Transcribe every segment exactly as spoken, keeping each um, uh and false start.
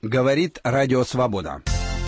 Говорит Радио Свобода.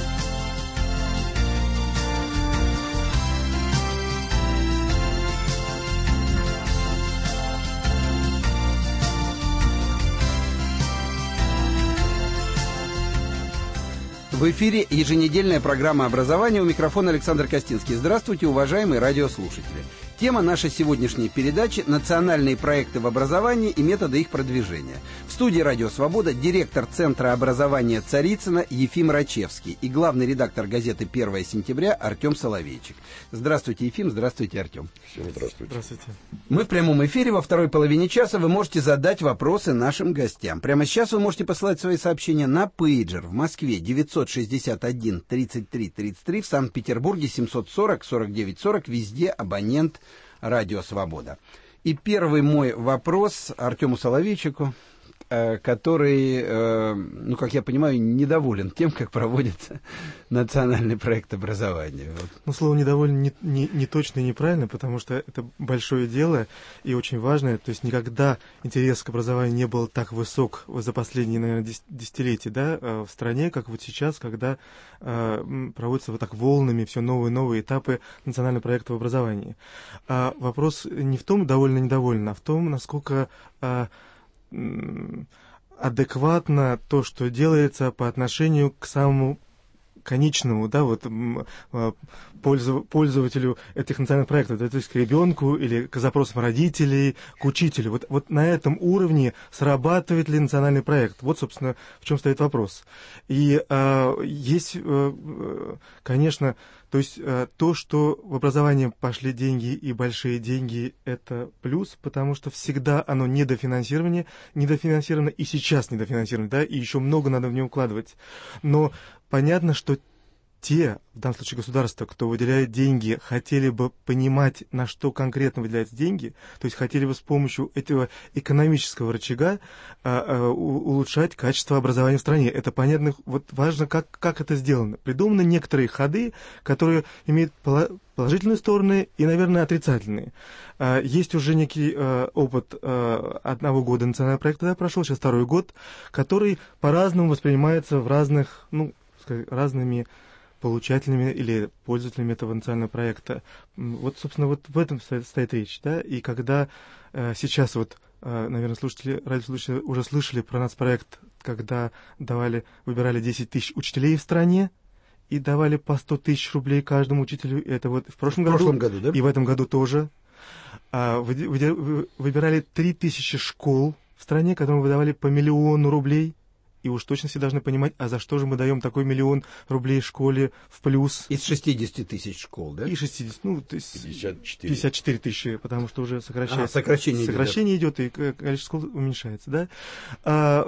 В эфире еженедельная программа образования. У микрофона Александр Костинский. Здравствуйте, уважаемые радиослушатели. Тема нашей сегодняшней передачи – национальные проекты в образовании и методы их продвижения. В студии «Радио Свобода» директор Центра образования Царицына Ефим Рачевский и главный редактор газеты «Первое сентября» Артем Соловейчик. Здравствуйте, Ефим, здравствуйте, Артем. Всем здравствуйте. Здравствуйте. Мы в прямом эфире. Во второй половине часа вы можете задать вопросы нашим гостям. Прямо сейчас вы можете посылать свои сообщения на пейджер в Москве девятьсот шестьдесят один тридцать три тридцать три, в Санкт-Петербурге семьсот сорок сорок девять сорок, везде абонент Радио Свобода. И первый мой вопрос Артему Соловейчику, который, ну, как я понимаю, недоволен тем, как проводится национальный проект образования. Ну, слово «недоволен» не, не, не точно и неправильно, потому что это большое дело и очень важное. То есть никогда интерес к образованию не был так высок за последние, наверное, десятилетия, да, в стране, как вот сейчас, когда э, проводятся вот так волнами все новые и новые этапы национального проекта в образовании. А вопрос не в том, довольно-недоволен, а в том, насколько... Э, адекватно то, что делается по отношению к самому конечному, да, вот пользователю этих национальных проектов, да, то есть к ребенку или к запросам родителей, к учителю. Вот, вот на этом уровне срабатывает ли национальный проект? Вот, собственно, в чем стоит вопрос. И э, есть, э, конечно, то есть э, то, что в образование пошли деньги и большие деньги, это плюс, потому что всегда оно недофинансировано, недофинансировано и сейчас недофинансировано, да, и еще много надо в него вкладывать. Но понятно, что те, в данном случае государство, кто выделяет деньги, хотели бы понимать, на что конкретно выделяются деньги, то есть хотели бы с помощью этого экономического рычага а, а, улучшать качество образования в стране. Это понятно, вот важно, как, как это сделано. Придуманы некоторые ходы, которые имеют положительные стороны и, наверное, отрицательные. А, есть уже некий а, опыт а, одного года национального проекта, да, прошел, сейчас второй год, который по-разному воспринимается в разных, ну, разными получателями или пользователями этого национального проекта. Вот, собственно, вот в этом стоит, стоит речь, да, и когда э, сейчас вот, э, наверное, слушатели, радиослушатели уже слышали про нацпроект, когда давали, выбирали десять тысяч учителей в стране и давали по сто тысяч рублей каждому учителю, это вот в прошлом, в году, прошлом году, да? И в этом году тоже. А, вы, вы, выбирали три тысячи школ в стране, которым выдавали по миллиону рублей. И уж точно все должны понимать, а за что же мы даем такой миллион рублей школе в плюс? Из шестидесяти тысяч школ, да? И шестьдесят, ну, то есть пятьдесят четыре. пятьдесят четыре тысячи, потому что уже сокращается. А, сокращение, сокращение идет, идет, и количество школ уменьшается, да? А,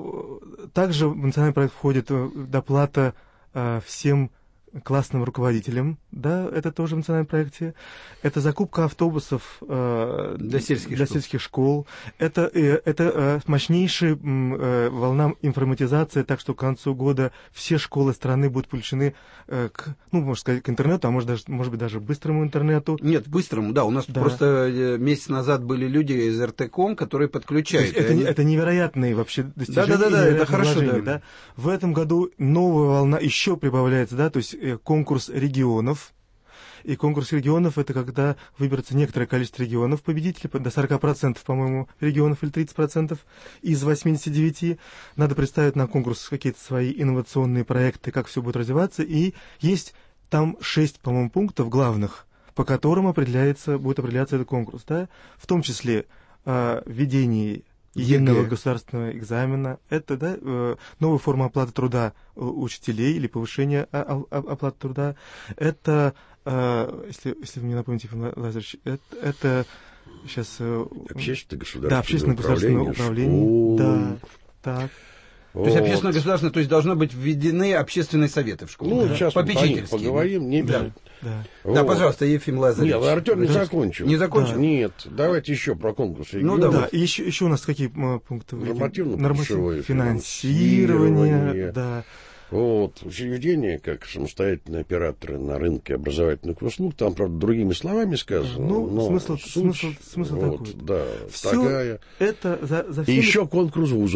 а, также в национальный проект входит доплата а, всем классным руководителям, да, это тоже в национальном проекте. Это закупка автобусов э, для, сельских, для школ. сельских школ. Это, э, это э, мощнейшая э, волна информатизации, так что к концу года все школы страны будут подключены э, к, ну, можно сказать, к интернету, а может, даже, может быть, даже быстрому интернету. Нет, быстрому, да. У нас да. просто месяц назад были люди из эр тэ ком, которые подключают. Это, они... это невероятные вообще достижения. Да, да, да, это хорошо. Да. Да. В этом году новая волна еще прибавляется, да, то есть конкурс регионов. И конкурс регионов — это когда выберется некоторое количество регионов победителей, до сорок процентов, по-моему, регионов или тридцать процентов из восьмидесяти девяти. Надо представить на конкурс какие-то свои инновационные проекты, как все будет развиваться. И есть там шесть, по-моему, пунктов главных, по которым определяется, будет определяться этот конкурс. Да? В том числе э, введение единого государственного экзамена, это, да, э, новая форма оплаты труда учителей или повышение о, о, оплаты труда, это, э, если, если вы мне напомните, Ефим Лазаревич, это, это сейчас... Э, общественное государственное, да, общественное государственное управление, управление да, так. То есть общественное государственное, то есть должны быть введены общественные советы в школах. Ну, да? сейчас попечительские. поговорим, не да. да. Да. Вот. Да, пожалуйста, Ефим Лазаревич. Нет, Артем не закончил. Не закончил? Да. Нет, давайте еще про конкурс регионов. Ну, да, да. И еще, еще у нас какие пункты? Нормативно-правовое финансирование, да. Вот, учреждения, как самостоятельные операторы на рынке образовательных услуг, там, правда, другими словами сказано. Ну, но смысл, суть, смысл, смысл вот, такой. да, Все такая. это за, за всеми... И еще конкурс вузов.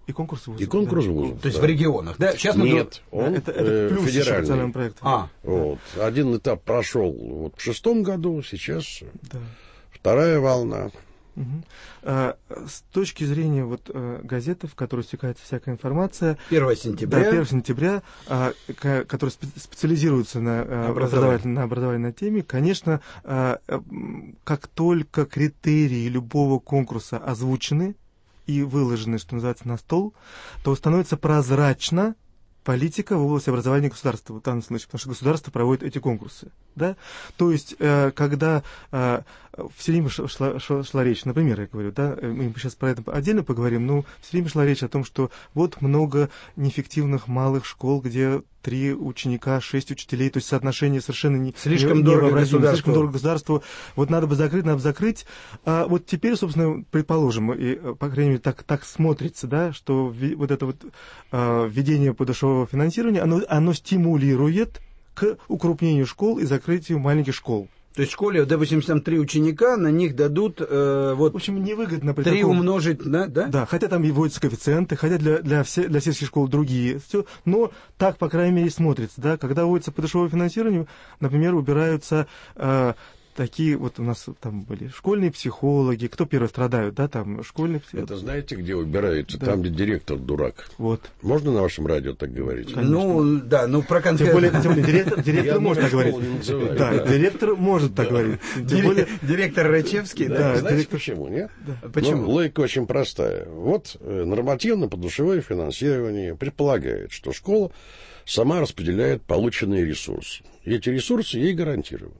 И конкурс вузов. И конкурс да. вузов. То есть да. в регионах, да? Сейчас мы Нет, он это, это э, плюс федеральный. национального проекта. А. Вот. Один этап прошел вот в шестом году, сейчас Да. вторая волна. Угу. А, с точки зрения вот, а, газеты, в которой стекается всякая информация, первого сентября, да, первого сентября, а, к, которые спе- специализируются на, а, образовательной, на образовательной теме, конечно, а, а, как только критерии любого конкурса озвучены и выложены, что называется, на стол, то становится прозрачно политика в области образования государства, в данном случае, потому что государство проводит эти конкурсы. Да? То есть, э, когда э, все время шла, шла, шла речь, например, я говорю, да, мы сейчас про это отдельно поговорим, но все время шла речь о том, что вот много неэффективных малых школ, где три ученика, шесть учителей, то есть соотношение совершенно не, слишком не, дорого не государству. слишком дорого государству. Вот надо бы закрыть, надо бы закрыть. А вот теперь, собственно, предположим, и, по крайней мере, так, так смотрится, да, что ви, вот это вот а, введение подушевого финансирования, оно, оно стимулирует к укрупнению школ и закрытию маленьких школ. То есть в школе, допустим, там три ученика, на них дадут э, вот В общем, невыгодно при три таком... умножить на, да? Да, хотя там и вводятся коэффициенты, хотя для, для, все, для сельских школ другие. Все, но так, по крайней мере, смотрится. Да? Когда вводится подушевое финансирование, например, убираются... Э, такие вот у нас там были школьные психологи, кто первый страдают, да, там школьные психологи. Это знаете, где убираются? Да. Там, где директор дурак. Вот. Можно на вашем радио так говорить? Конечно. Ну, да, ну про Тем конкретно. более, тем более директор, директор Я может так школу говорить. не называю, Да, да. директор может так говорить. Тем более, Директор Рачевский, да? Да, Да, знаете директор- почему, нет? Да. Почему? Ну, логика очень простая. Вот э, нормативно-подушевое финансирование предполагает, что школа сама распределяет полученные ресурсы. И эти ресурсы ей гарантированы.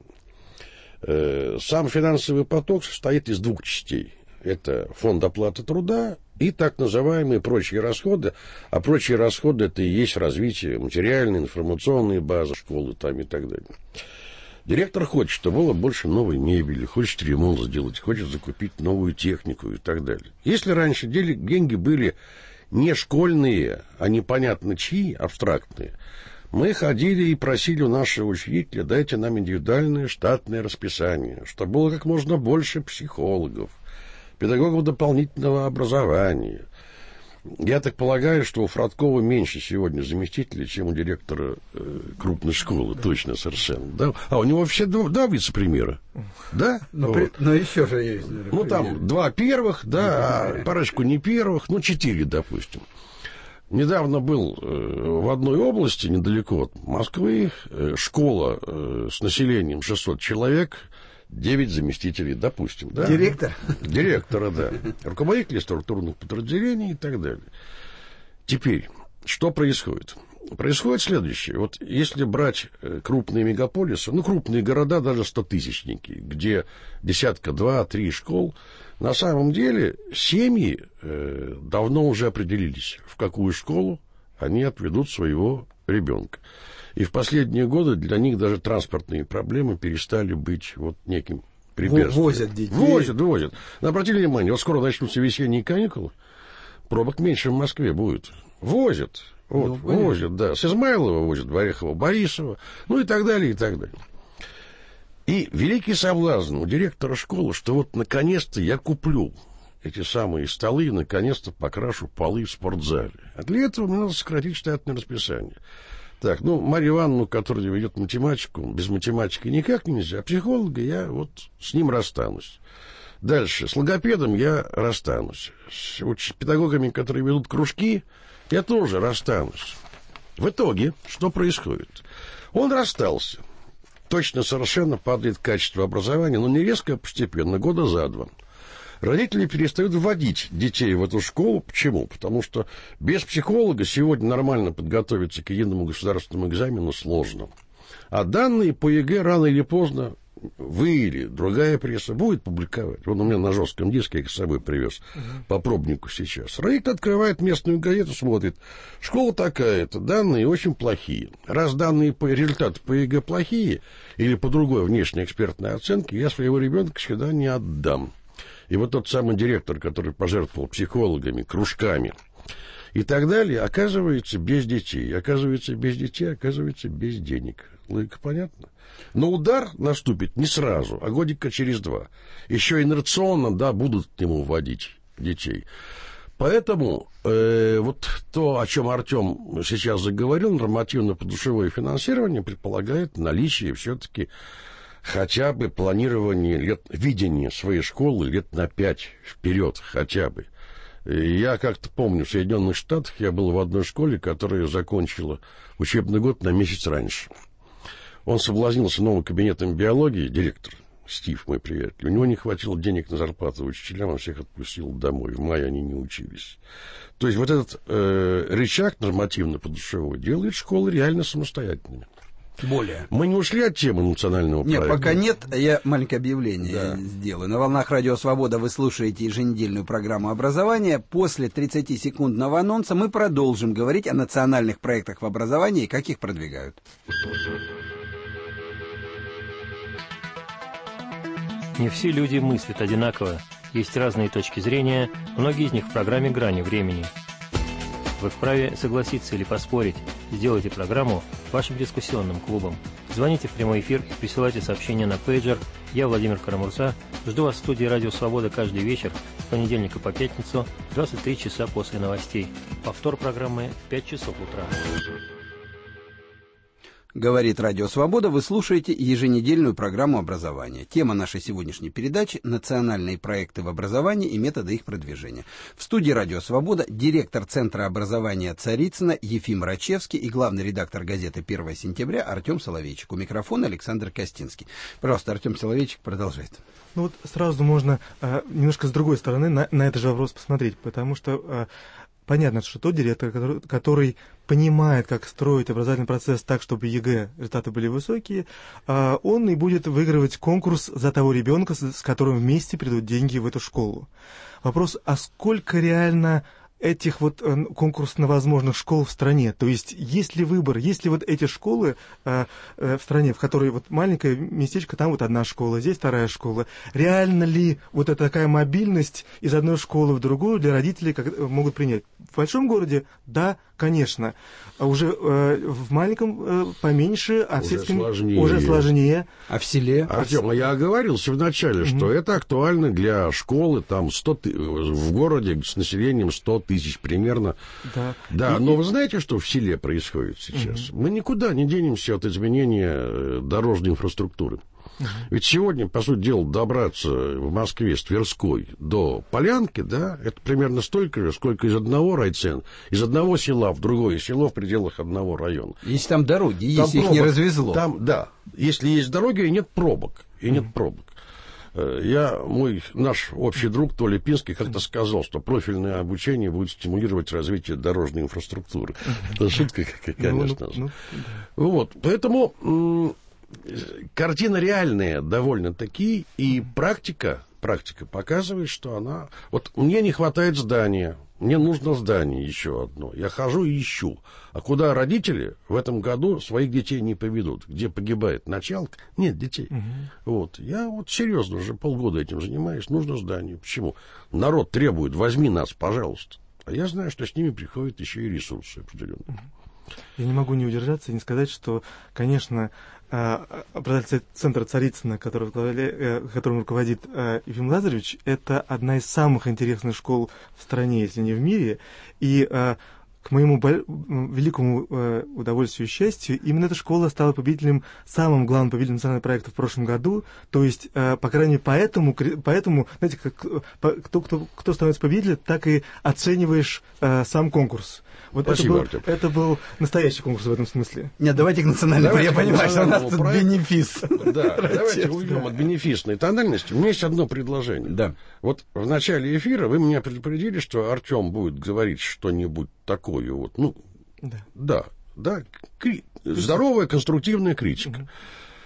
Э, сам финансовый поток состоит из двух частей. Это фонд оплаты труда и так называемые прочие расходы. А прочие расходы — это и есть развитие материальной, информационной базы школы там, и так далее. Директор хочет, чтобы было больше новой мебели, хочет ремонт сделать, хочет закупить новую технику и так далее. Если раньше деньги были не школьные, а непонятно чьи, абстрактные, мы ходили и просили у нашего учителя: дайте нам индивидуальное штатное расписание, чтобы было как можно больше психологов, педагогов дополнительного образования. Я так полагаю, что у Фродкова меньше сегодня заместителей, чем у директора э, крупной школы, да. Точно, совершенно. Да? А у него все два, два вице-премьера. Да? Но, вот. при, но еще же есть. Наверное, Ну, там примеры. два первых, да, а парочку не первых, ну, четыре, допустим. Недавно был э, в одной области, недалеко от Москвы, э, школа э, с населением шестьсот человек, девять заместителей, допустим. Да? Директор? Директора, да. Руководители структурных подразделений и так далее. Теперь, что происходит? Происходит следующее. Вот если брать э, крупные мегаполисы, ну, крупные города, даже стотысячники, где десятка, два, три школ, на самом деле семьи э, давно уже определились, в какую школу они отведут своего ребенка. И в последние годы для них даже транспортные проблемы перестали быть вот неким препятствием. Возят детей. Возят, возят. Но обратили внимание, вот скоро начнутся весенние каникулы, пробок меньше в Москве будет. Возят. Вот, Ну, возят, да. С Измайлова возят, в Орехово, Борисово, ну и так далее, и так далее. И великий соблазн у директора школы, что вот наконец-то я куплю эти самые столы и наконец-то покрашу полы в спортзале. А для этого мне надо сократить штатное расписание. Так, ну, Марью Ивановну, которая ведет математику, без математики никак нельзя, а психолога я вот с ним расстанусь. Дальше, с логопедом я расстанусь. С уч- педагогами, которые ведут кружки, я тоже расстанусь. В итоге, что происходит? Он расстался. Точно совершенно падает качество образования, но не резко, а постепенно, года за два. Родители перестают вводить детей в эту школу. Почему? Потому что без психолога сегодня нормально подготовиться к единому государственному экзамену сложно. А данные по ЕГЭ рано или поздно вы или другая пресса будет публиковать. Вот у меня на жестком диске, я их с собой привез, uh-huh. по пробнику сейчас. Родитель открывает местную газету, смотрит. Школа такая-то, данные очень плохие. Раз данные по результату по ЕГЭ плохие, или по другой внешней экспертной оценке, я своего ребенка сюда не отдам. И вот тот самый директор, который пожертвовал психологами, кружками и так далее, оказывается без детей. Оказывается без детей, оказывается без денег. Логика понятна? Но удар наступит не сразу, а годика через два. Еще инерционно, да, будут к нему вводить детей. Поэтому э, вот то, о чем Артем сейчас заговорил, нормативно-подушевое финансирование предполагает наличие все-таки хотя бы планирования лет, видения своей школы лет на пять вперед хотя бы. Я как-то помню, в Соединенных Штатах я был в одной школе, которая закончила учебный год на месяц раньше. Он соблазнился новым кабинетом биологии, директор Стив, мой приятель. У него не хватило денег на зарплату учителям, он всех отпустил домой. В мае они не учились. То есть вот этот э, рычаг нормативно-подушевой делает школы реально самостоятельными. Более. Мы не ушли от темы национального нет, проекта. Нет, пока нет. Я маленькое объявление да. сделаю. На волнах Радио Свобода вы слушаете еженедельную программу образования. После тридцатисекундного анонса мы продолжим говорить о национальных проектах в образовании и как их продвигают. Не все люди мыслят одинаково. Есть разные точки зрения, многие из них в программе «Грани времени». Вы вправе согласиться или поспорить. Сделайте программу вашим дискуссионным клубом. Звоните в прямой эфир и присылайте сообщения на пейджер. Я, Владимир Карамурса, жду вас в студии «Радио Свобода» каждый вечер с понедельника по пятницу в двадцать три часа после новостей. Повтор программы в пять часов утра. Говорит Радио Свобода, вы слушаете еженедельную программу образования. Тема нашей сегодняшней передачи – национальные проекты в образовании и методы их продвижения. В студии Радио Свобода директор Центра образования Царицына Ефим Рачевский и главный редактор газеты «первое сентября» Артем Соловейчик. У микрофона Александр Костинский. Пожалуйста, Артем Соловейчик продолжает. Ну вот сразу можно а, немножко с другой стороны на, на этот же вопрос посмотреть, потому что... А, понятно, что тот директор, который, который понимает, как строить образовательный процесс так, чтобы ЕГЭ результаты были высокие, он и будет выигрывать конкурс за того ребенка, с которым вместе придут деньги в эту школу. Вопрос, а сколько реально этих вот конкурсно возможных школ в стране? То есть есть ли выбор, есть ли вот эти школы э, э, в стране, в которой вот маленькое местечко, там вот одна школа, здесь вторая школа. Реально ли вот эта такая мобильность из одной школы в другую для родителей как, могут принять? В большом городе, да, конечно. А уже э, в маленьком э, поменьше, а в сельском сложнее. уже сложнее. А в селе? Артем, а я оговорился вначале, mm-hmm. что это актуально для школы там сто ты... в городе с населением сто тысяч примерно. Да, да и... но вы знаете, что в селе происходит сейчас? Mm-hmm. Мы никуда не денемся от изменения дорожной инфраструктуры. Uh-huh. Ведь сегодня, по сути дела, добраться в Москве с Тверской до Полянки, да, это примерно столько же, сколько из одного райцентра, из одного села в другое село в пределах одного района. Если там дороги, там если пробок, их не развезло. Там, да, если есть дороги, и нет пробок, и нет uh-huh. пробок. Я, мой, наш общий друг Толя Пинский как-то сказал, что профильное обучение будет стимулировать развитие дорожной инфраструктуры. Uh-huh. Это шутка, конечно же. Ну, ну, вот, поэтому... Картина реальная довольно-таки, и практика, практика показывает, что она... Вот мне не хватает здания, мне нужно здание еще одно. Я хожу и ищу. А куда родители в этом году своих детей не поведут? Где погибает началка? Нет детей. Угу. Вот. Я вот серьезно уже полгода этим занимаюсь. Нужно здание. Почему? Народ требует, возьми нас, пожалуйста. А я знаю, что с ними приходят еще и ресурсы определенные. Угу. Я не могу не удержаться и не сказать, что, конечно, образовательный центр Царицына, который, которым руководит Ефим Лазаревич, это одна из самых интересных школ в стране, если не в мире. И к моему великому удовольствию и счастью, именно эта школа стала победителем, самым главным победителем национального проекта в прошлом году. То есть, по крайней мере, поэтому, поэтому знаете, как, кто, кто, кто становится победителем, так и оцениваешь сам конкурс. Вот Спасибо, это, был, это был настоящий конкурс в этом смысле. Нет, давайте к национальному. Я понимаю, что у нас тут проект. бенефис. Да, давайте уйдем от бенефисной тональности. У меня есть одно предложение. Да. Вот в начале эфира вы меня предупредили, что Артем будет говорить что-нибудь такое. Вот, ну, да, да, да кри... здоровая конструктивная критика. Угу.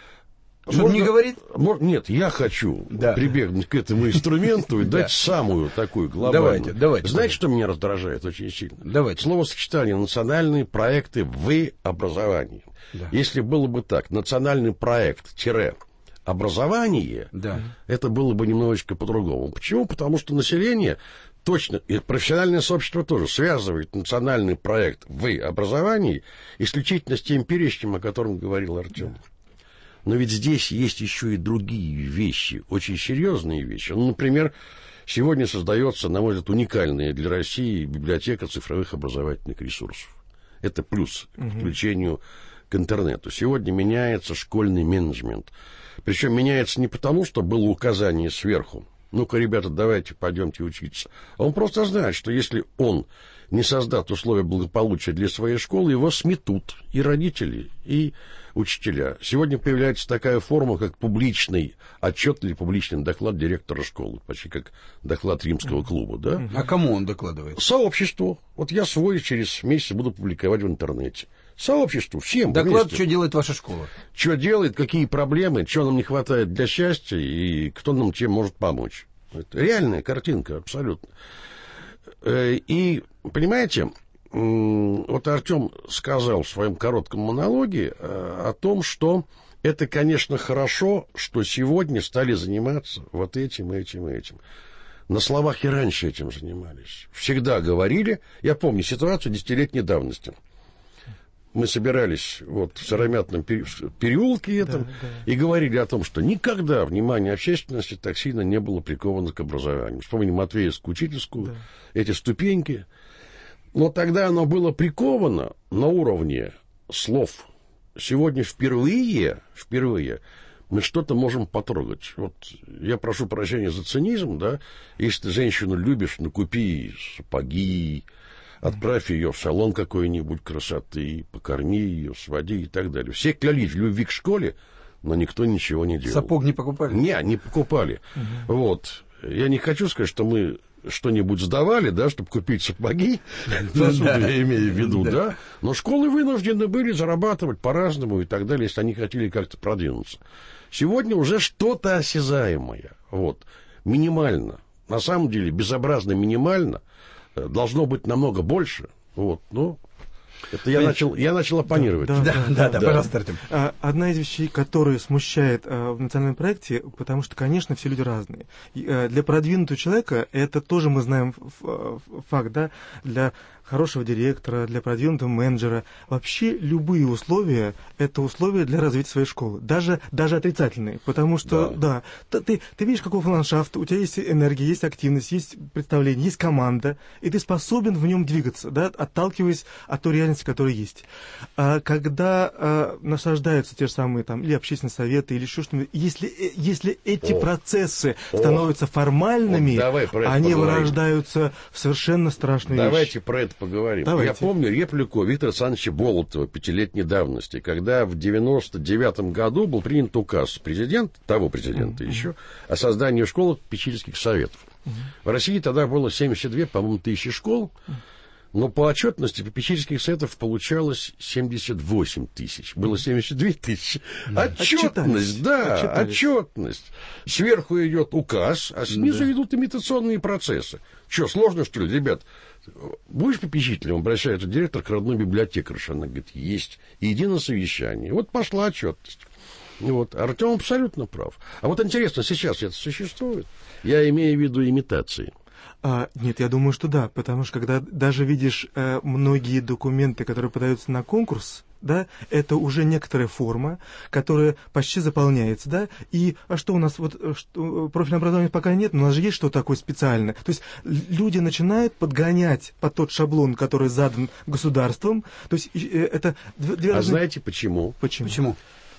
Что он не говорит? Нет, я хочу да. прибегнуть к этому инструменту и дать самую такую глобальную. Давайте, давайте. Знаете, что меня раздражает очень сильно? Давайте. Словосочетание «национальные проекты в образовании». Да. Если было бы так, национальный проект-образование, да. это было бы немножечко по-другому. Почему? Потому что население... Точно, и профессиональное сообщество тоже связывает национальный проект в образовании исключительно с тем перечнем, о котором говорил Артем. Но ведь здесь есть еще и другие вещи, очень серьезные вещи. Ну, например, Сегодня создается, на мой взгляд, уникальная для России библиотека цифровых образовательных ресурсов. Это плюс к подключению к интернету. Сегодня меняется школьный менеджмент. Причем меняется не потому, что было указание сверху. Ну-ка, ребята, давайте пойдемте учиться. А он просто знает, что если он не создаст условия благополучия для своей школы, его сметут и родители, и учителя. Сегодня появляется такая форма, как публичный отчет или публичный доклад директора школы, почти как доклад римского клуба, да? А кому он докладывает? Сообществу. Вот я свой через месяц буду публиковать в интернете. Сообществу, всем. Доклад, вместе. что делает ваша школа? Что делает, какие проблемы, чего нам не хватает для счастья, и кто нам чем может помочь. Это реальная картинка, абсолютно. И, понимаете, вот Артем сказал в своем коротком монологе о том, что это, конечно, хорошо, что сегодня стали заниматься вот этим, этим, этим. На словах и раньше этим занимались. Всегда говорили, я помню ситуацию десятилетней давности. Мы собирались вот в Сыромятном переулке этом, да, да. и говорили о том, что никогда внимание общественности так сильно не было приковано к образованию. Вспомним Матвеевскую учительскую, да. эти ступеньки. Но тогда оно было приковано на уровне слов. Сегодня впервые, впервые мы что-то можем потрогать. Вот я прошу прощения за цинизм, да, если ты женщину любишь, ну купи сапоги, отправь ее в салон какой-нибудь красоты, покорми ее, своди и так далее. Все клялись в любви к школе, но никто ничего не делал. Сапог не покупали? Не, не покупали. Угу. Вот. Я не хочу сказать, что мы что-нибудь сдавали, да, чтобы купить сапоги, посуду я имею в виду, да. Но школы вынуждены были зарабатывать по-разному и так далее, если они хотели как-то продвинуться. Сегодня уже что-то осязаемое, вот, минимально. На самом деле, безобразно минимально. Должно быть намного больше. Вот, ну, это я, начал, я начал оппонировать. Да, да, да, да, да, пожалуйста, Артем. Одна из вещей, которая смущает в национальном проекте, потому что, конечно, все люди разные. Для продвинутого человека, это тоже мы знаем факт, да, для хорошего директора, для продвинутого менеджера. Вообще любые условия – это условия для развития своей школы. Даже, даже отрицательные. Потому что, да, да ты, ты видишь, какой ландшафт, у тебя есть энергия, есть активность, есть представление, есть команда, и ты способен в нем двигаться, да, отталкиваясь от той реальности, которая есть. А когда а, насаждаются те же самые там, или общественные советы, или еще что-нибудь, если, если эти О. процессы О. становятся формальными, вот они поговорим. Вырождаются в совершенно страшные Давайте вещи. Давайте про это поговорим. Давайте. Я помню реплику Виктора Александровича Болотова пятилетней давности, когда в девяносто девятом году был принят указ президента, того президента mm-hmm. еще, о создании школ попечительских советов. Mm-hmm. В России тогда было семьдесят две, по-моему, тысячи школ, но по отчетности попечительских советов получалось семьдесят восемь тысяч. Было семьдесят две тысячи. Да. Отчетность, да, Отчитались. отчетность. Сверху идет указ, а снизу да. идут имитационные процессы. Что, сложно, что ли, ребят? Будешь попечителем, обращается директор к родной библиотекарше. Она говорит, есть. И иди на совещание. Вот пошла отчетность. Вот. Артем абсолютно прав. А вот интересно, сейчас это существует? Я имею в виду имитации. А, нет, я думаю, что да, потому что когда даже видишь э, многие документы, которые подаются на конкурс, да, это уже некоторая форма, которая почти заполняется, да, и, а что у нас, вот, что, профильное образование пока нет, но у нас же есть что-то такое специальное, то есть люди начинают подгонять под тот шаблон, который задан государством, то есть э, это... Две а разные... знаете почему? Почему? Почему?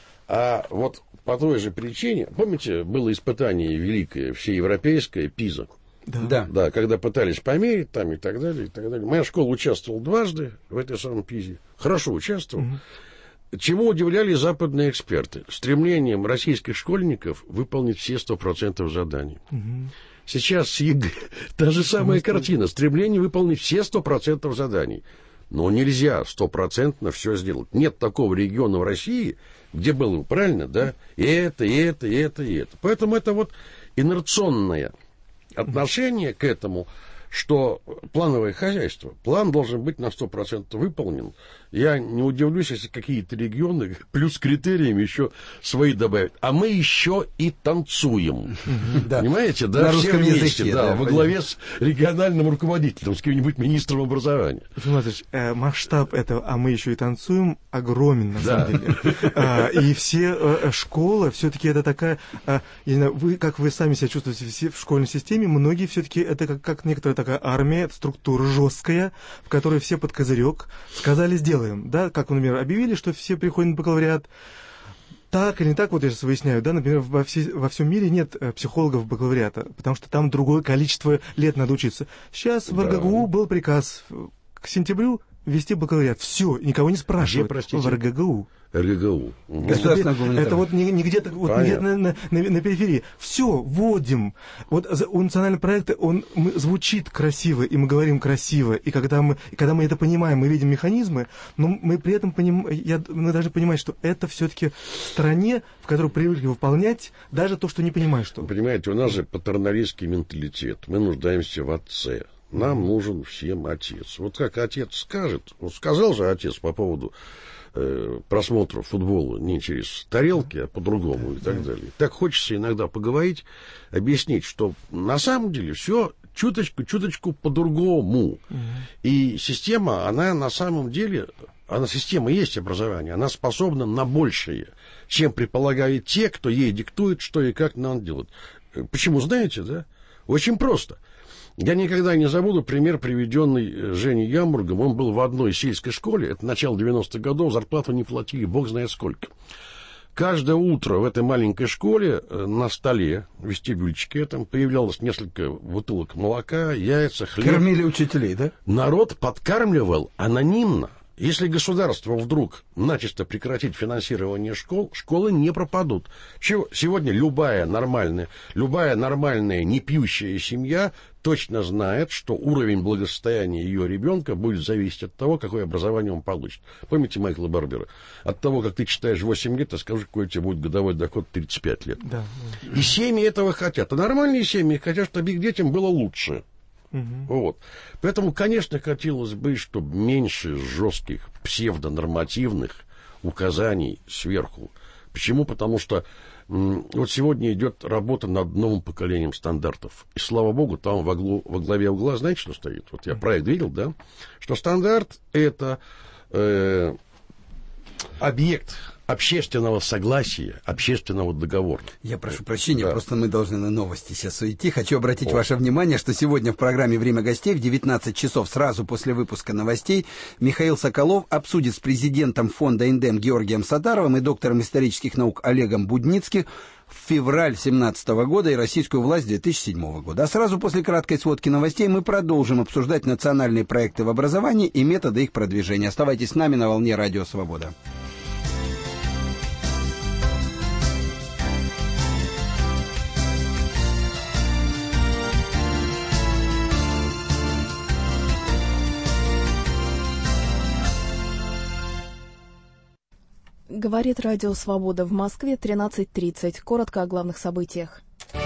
А вот по той же причине, помните, было испытание великое, всеевропейское, ПИЗа? Да. Да. Да, когда пытались померить там и так далее, и так далее. Моя школа участвовала дважды в этой самой ПИЗе. Хорошо участвовала. Угу. Чему удивляли западные эксперты? Стремлением российских школьников выполнить все сто процентов заданий. Угу. Сейчас с ЕГЭ та же самая Потому картина. Что... Стремление выполнить все сто процентов заданий. Но нельзя стопроцентно все сделать. Нет такого региона в России, где было бы, правильно, да, и это, и это, и это, и это. Поэтому это вот инерционное отношение к этому, что плановое хозяйство, план должен быть на сто процентов выполнен. Я не удивлюсь, если какие-то регионы плюс критериями еще свои добавят. А мы еще и танцуем. Понимаете, да? Все вместе, да, во главе с региональным руководителем, с каким-нибудь министром образования. Смотришь, масштаб этого, а мы еще и танцуем, огромен, на самом деле. И все школы, все-таки это такая, вы, как вы сами себя чувствуете в школьной системе, многие все-таки это как, как некоторая такая армия, структура жесткая, в которой все под козырек, сказали, сделаем. Да, как, например, объявили, что все приходят на бакалавриат. Так или не так, вот я сейчас выясняю, да, например, во, все, во всем мире нет э, психологов бакалавриата, потому что там другое количество лет надо учиться. Сейчас в РГГУ был приказ к сентябрю ввести бакалавриат. Все, никого не спрашивают. Где, простите? В РГГУ. РГГУ. Государственная это вот не, не где-то, вот не где-то на, на, на, на периферии. Все, вводим. Вот у национального проекта он мы, звучит красиво, и мы говорим красиво. И когда мы, и когда мы это понимаем, мы видим механизмы, но мы при этом поним, я, мы должны понимать, что это все-таки в стране, в которой привыкли выполнять даже то, что не понимаешь, что. Понимаете, у нас же патерналистский менталитет. Мы нуждаемся в отце. Нам нужен всем отец. Вот как отец скажет, вот сказал же отец по поводу э, просмотра футбола не через тарелки, а по-другому и так далее. Так хочется иногда поговорить, объяснить, что на самом деле все чуточку-чуточку по-другому. И система, она на самом деле, она система есть образование, она способна на большее, чем предполагают те, кто ей диктует, что и как надо делать. Почему, знаете, да? Очень просто. Я никогда не забуду пример, приведенный Женей Ямбургом. Он был в одной сельской школе, это начало девяностых годов, зарплату не платили, бог знает сколько. Каждое утро в этой маленькой школе на столе, в вестибюльчике, там появлялось несколько бутылок молока, яйца, хлеб. Кормили учителей, да? Народ подкармливал анонимно. Если государство вдруг начисто прекратит финансирование школ, школы не пропадут. Чего? Сегодня любая нормальная, любая нормальная непьющая семья точно знает, что уровень благосостояния ее ребенка будет зависеть от того, какое образование он получит. Помните Майкла Барбера? От того, как ты читаешь восемь лет, а скажи, какой у тебя будет годовой доход тридцать пять лет. Да, да. И семьи этого хотят. А нормальные семьи хотят, чтобы их детям было лучше. Угу. Вот. Поэтому, конечно, хотелось бы, чтобы меньше жестких псевдонормативных указаний сверху. Почему? Потому что м, вот сегодня идет работа над новым поколением стандартов. И, слава богу, там во, глу, во главе угла, знаете, что стоит? Вот я проект видел, да? Что стандарт – это э, объект общественного согласия, общественного договора. Я прошу прощения, да. Просто мы должны на новости сейчас уйти. Хочу обратить О. ваше внимание, что сегодня в программе «Время гостей» в девятнадцать часов сразу после выпуска новостей Михаил Соколов обсудит с президентом фонда «Индем» Георгием Сатаровым и доктором исторических наук Олегом Будницким февраль семнадцатого года и российскую власть две тысячи седьмого года. А сразу после краткой сводки новостей мы продолжим обсуждать национальные проекты в образовании и методы их продвижения. Оставайтесь с нами на волне Радио Свобода. Говорит Радио Свобода в Москве, тринадцать тридцать. Коротко о главных событиях.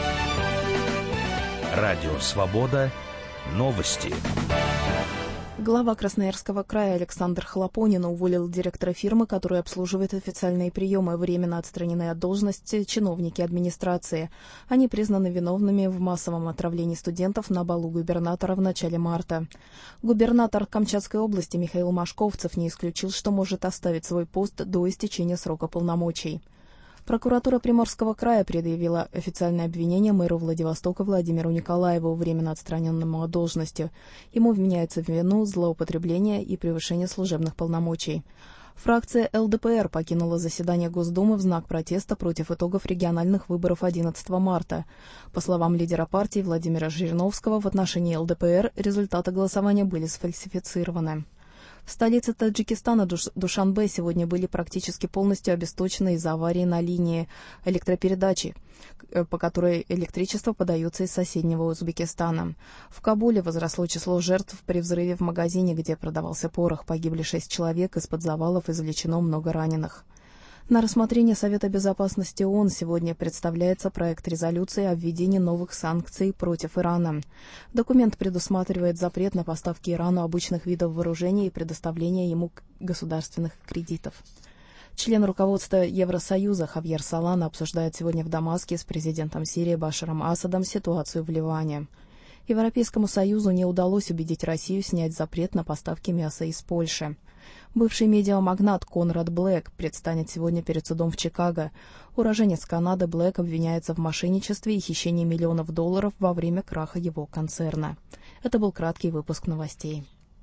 Радио Свобода. Новости. Глава Красноярского края Александр Хлопонин уволил директора фирмы, которая обслуживает официальные приемы. Временно отстранены от должности чиновники администрации. Они признаны виновными в массовом отравлении студентов на балу губернатора в начале марта. Губернатор Камчатской области Михаил Машковцев не исключил, что может оставить свой пост до истечения срока полномочий. Прокуратура Приморского края предъявила официальное обвинение мэру Владивостока Владимиру Николаеву, временно отстраненному от должности. Ему вменяется в вину злоупотребление и превышение служебных полномочий. Фракция эл дэ пэ эр покинула заседание Госдумы в знак протеста против итогов региональных выборов одиннадцатого марта. По словам лидера партии Владимира Жириновского, в отношении эл дэ пэ эр результаты голосования были сфальсифицированы. В столице Таджикистана, Душ, Душанбе, сегодня были практически полностью обесточены из-за аварии на линии электропередачи, по которой электричество подается из соседнего Узбекистана. В Кабуле возросло число жертв при взрыве в магазине, где продавался порох. Погибли шесть человек, из-под завалов извлечено много раненых. На рассмотрение Совета Безопасности ООН сегодня представляется проект резолюции о введении новых санкций против Ирана. Документ предусматривает запрет на поставки Ирану обычных видов вооружений и предоставление ему государственных кредитов. Член руководства Евросоюза Хавьер Солана обсуждает сегодня в Дамаске с президентом Сирии Башаром Асадом ситуацию в Ливане. Европейскому Союзу не удалось убедить Россию снять запрет на поставки мяса из Польши. Бывший медиамагнат Конрад Блэк предстанет сегодня перед судом в Чикаго. Уроженец Канады Блэк обвиняется в мошенничестве и хищении миллионов долларов во время краха его концерна. Это был краткий выпуск новостей.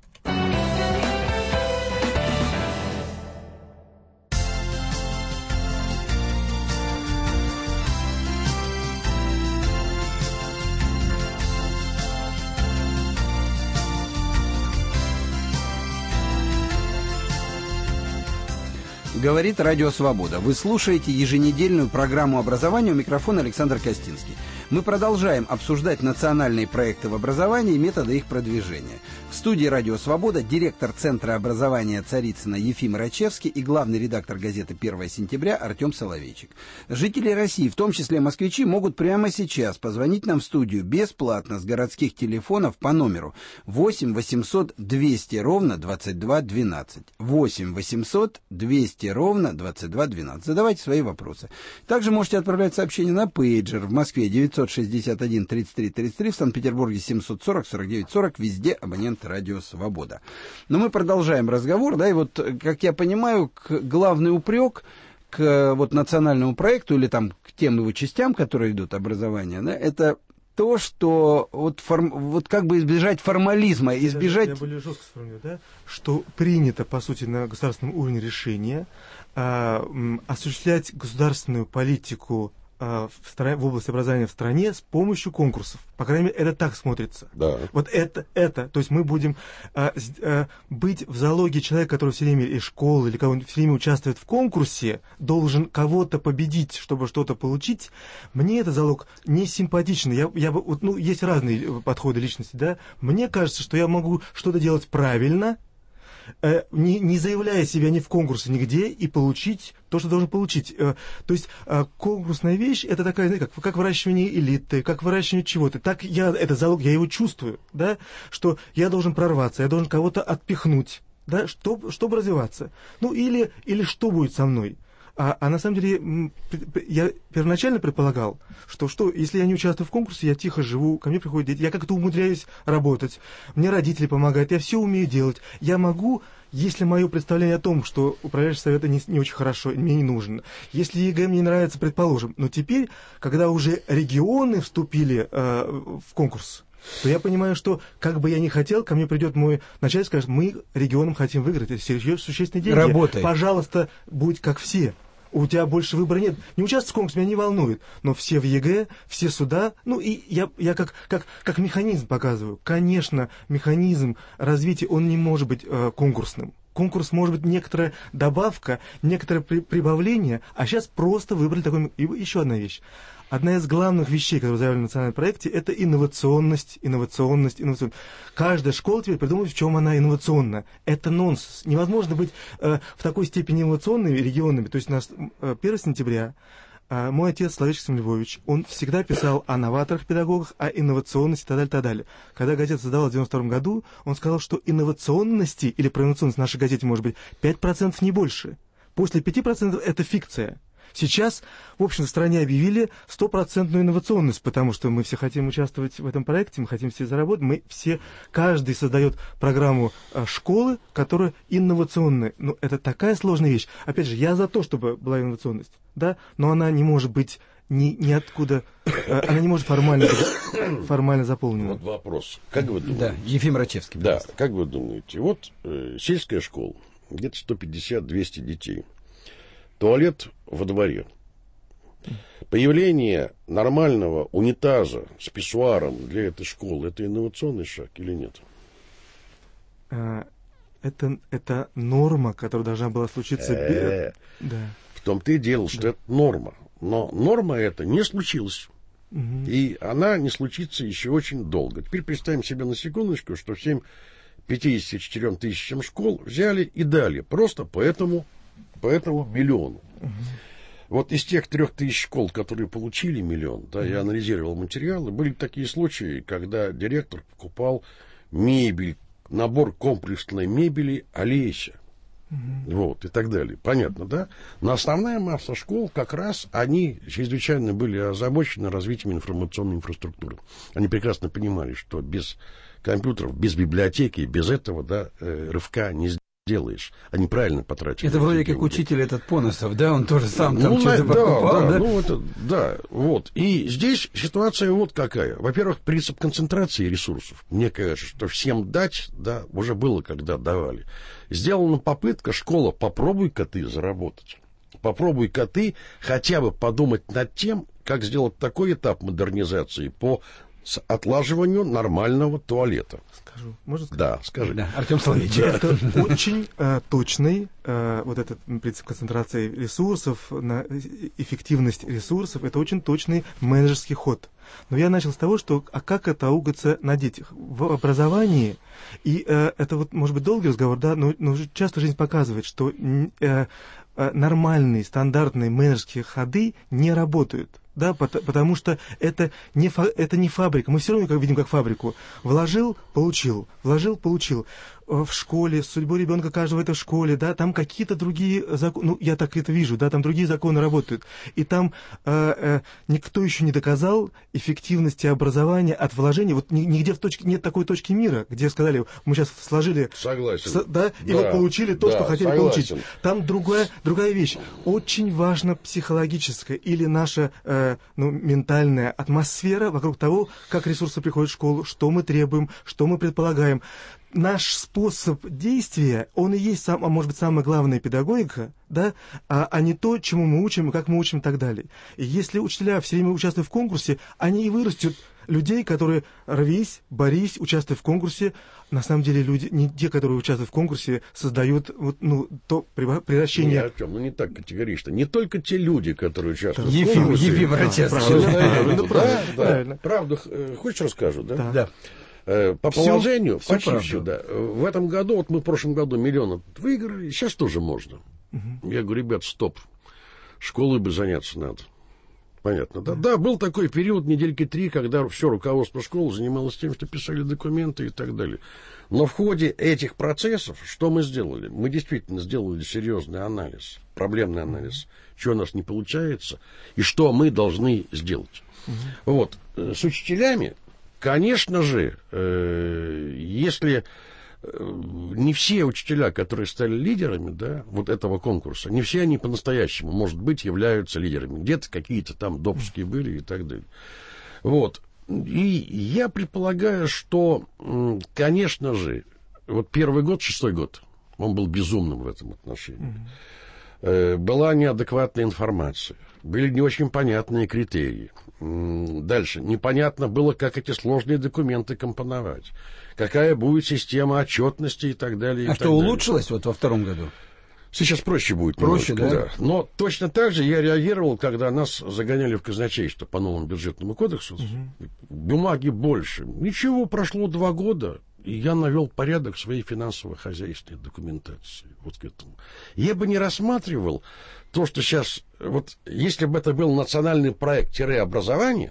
Говорит Радио Свобода. Вы слушаете еженедельную программу образования. У микрофона Александр Костинский. Мы продолжаем обсуждать национальные проекты в образовании и методы их продвижения. В студии Радио Свобода директор Центра образования Царицына Ефим Рачевский и главный редактор газеты «первое сентября» Артем Соловейчик. Жители России, в том числе москвичи, могут прямо сейчас позвонить нам в студию бесплатно с городских телефонов по номеру восемь восемьсот двести ровно двадцать два двенадцать. восемь восемьсот двести ровно двадцать два двенадцать. Задавайте свои вопросы. Также можете отправлять сообщения на пейджер в Москве девятьсот шестьдесят один тридцать три тридцать три, в Санкт-Петербурге семьсот сорок сорок девять сорок, везде абонент Радио Свобода. Но мы продолжаем разговор, да, и вот, как я понимаю, к, главный упрек к вот национальному проекту или там к тем его частям, которые идут образования, да, это то, что вот, форм, вот как бы избежать формализма, избежать... Я более жестко сформулирую, да, что принято, по сути, на государственном уровне решение а, м, осуществлять государственную политику в, стране, в области образования в стране с помощью конкурсов. По крайней мере, это так смотрится. Да. Вот это, это. То есть мы будем а, а, быть в залоге человека, который все время из школы или кого-нибудь все время участвует в конкурсе, должен кого-то победить, чтобы что-то получить. Мне этот залог не симпатичен. Я, я, вот, ну, есть разные подходы личности, да. Мне кажется, что я могу что-то делать правильно, Не, не заявляя себя ни в конкурсе, нигде, и получить то, что должен получить. То есть конкурсная вещь, это такая, знаете, как, как выращивание элиты, как выращивание чего-то. Так я, это залог, я его чувствую, да, что я должен прорваться, я должен кого-то отпихнуть, да, чтобы, чтобы развиваться. Ну, или, или что будет со мной? А, а на самом деле я первоначально предполагал, что, что если я не участвую в конкурсе, я тихо живу, ко мне приходят дети, я как-то умудряюсь работать, мне родители помогают, я все умею делать. Я могу, если мое представление о том, что управляющий совет не, не очень хорошо, мне не нужен, если ЕГЭ мне не нравится, предположим, но теперь, когда уже регионы вступили э, в конкурс, то я понимаю, что как бы я ни хотел, ко мне придет мой начальник и скажет, мы регионам хотим выиграть, это серьезно существенные деньги. Работай. Пожалуйста, будь как все. У тебя больше выбора нет. Не участвовать в конкурсе меня не волнует, но все в ЕГЭ, все суда, ну и я, я как, как, как механизм показываю. Конечно, механизм развития, он не может быть э, конкурсным. Конкурс может быть некоторая добавка, некоторое при, прибавление, а сейчас просто выбрали такой... И еще одна вещь. Одна из главных вещей, которые заявлены в национальном проекте, это инновационность, инновационность, инновационность. Каждая школа теперь придумывает, в чем она инновационна. Это нонсенс. Невозможно быть э, в такой степени инновационными регионами. То есть у нас э, первого сентября э, мой отец, Славичек Львович, он всегда писал о новаторах-педагогах, о инновационности и так далее, так далее. Когда газета создавалась в девяносто втором году, он сказал, что инновационности, или про инновационность в нашей газете может быть пять процентов, не больше. После пяти процентов это фикция. Сейчас, в общем, в стране объявили стопроцентную инновационность, потому что мы все хотим участвовать в этом проекте, мы хотим все заработать, мы все, каждый создает программу а, школы, которая инновационная. Но это такая сложная вещь. Опять же, я за то, чтобы была инновационность, да, но она не может быть ни, ниоткуда, а, она не может формально быть формально заполнена. Вот вопрос. Как вы думаете? Да, Ефим Рачевский. Да, как вы думаете? Вот э, сельская школа, где-то сто пятьдесят - двести детей. Туалет во дворе. Появление нормального унитаза с писсуаром для этой школы — это инновационный шаг или нет? Это, это норма, которая должна была случиться. Э-э-э. Да. В том-то и дело, что да. Это норма. Но норма эта не случилась. Угу. И она не случится еще очень долго. Теперь представим себе на секундочку, что всем пятьдесят четырем тысячам школ взяли и дали просто по этому, по этому миллиону. Угу. Вот из тех трех тысяч школ, которые получили миллион, да, я анализировал материалы, были такие случаи, когда директор покупал мебель, набор комплексной мебели Олеся. Mm-hmm. Вот, и так далее. Понятно, да? Но основная масса школ, как раз, они чрезвычайно были озабочены развитием информационной инфраструктуры. Они прекрасно понимали, что без компьютеров, без библиотеки, без этого, да, рывка не сделаешь. Они правильно потратили. Это вроде как учитель этот Поносов, да? Он тоже сам там ну, что-то да, покупал, да? да? Ну, это, да, вот. И здесь ситуация вот какая. Во-первых, принцип концентрации ресурсов. Мне кажется, что всем дать, да, уже было, когда давали. Сделана попытка, школа, попробуй-ка ты заработать. Попробуй-ка ты хотя бы подумать над тем, как сделать такой этап модернизации по отлаживанию нормального туалета. Скажу. Можно сказать? Да, скажи. Да, Артем Соловейевич. Это очень э, точный, э, вот этот принцип концентрации ресурсов, на эффективность ресурсов, это очень точный менеджерский ход. Но я начал с того, что а как это аукается на детях? В образовании, и э, это вот, может быть, долгий разговор, да, но, но часто жизнь показывает, что э, э, нормальные, стандартные менеджерские ходы не работают. Да, потому что это не, фа, это не фабрика. Мы все равно как, видим как фабрику. Вложил, получил. Вложил, получил. В школе, с судьбой ребенка каждого это в школе, да, там какие-то другие законы, ну, я так это вижу, да, там другие законы работают. И там э, э, никто еще не доказал эффективности образования от вложения. Вот нигде в точке, нет такой точки мира, где сказали, мы сейчас сложили... Согласен. С, да, и да, вот получили то, да, что хотели согласен. получить. Там другая, другая вещь. Очень важна психологическая или наша э, ну, ментальная атмосфера вокруг того, как ресурсы приходят в школу, что мы требуем, что мы предполагаем. Наш способ действия, он и есть, сам, а может быть, самая главная педагогика, да, а, а не то, чему мы учим, и как мы учим и так далее. И если учителя все время участвуют в конкурсе, они и вырастут людей, которые рвись, борись, участвуют в конкурсе. На самом деле люди, не те, которые участвуют в конкурсе, создают вот, ну, то превращение... Не, Артем, ну не так категорично. Не только те люди, которые участвуют да. в конкурсе. Ефим Рачевский. Да, правду хочешь расскажу, да? Да. По все, положению, все почти все, да. В этом году, вот мы в прошлом году миллион выиграли, сейчас тоже можно. Угу. Я говорю, ребят, стоп, школой бы заняться надо. Понятно, да? Да, был такой период, недельки три, когда все руководство школы занималось тем, что писали документы и так далее. Но в ходе этих процессов, что мы сделали? Мы действительно сделали серьезный анализ, проблемный анализ, что у нас не получается и что мы должны сделать. Угу. Вот, с учителями, конечно же, э, если не все учителя, которые стали лидерами, да, вот этого конкурса, не все они по-настоящему, может быть, являются лидерами. Где-то какие-то там допуски были и так далее. Вот. И я предполагаю, что, конечно же, вот первый год, шестой год, он был безумным в этом отношении. Mm-hmm. Была неадекватная информация, были не очень понятные критерии. Дальше. Непонятно было, как эти сложные документы компоновать. Какая будет система отчетности и так далее. И а так что, далее. улучшилось вот во втором году? Сейчас проще будет. Проще, немножко, да? да? Но точно так же я реагировал, когда нас загоняли в казначейство по новому бюджетному кодексу. Угу. Бумаги больше. Ничего, прошло два года, и я навел порядок в своей финансово-хозяйственной документации. Вот к этому. Я бы не рассматривал то, что сейчас... Вот если бы это был национальный проект-образование,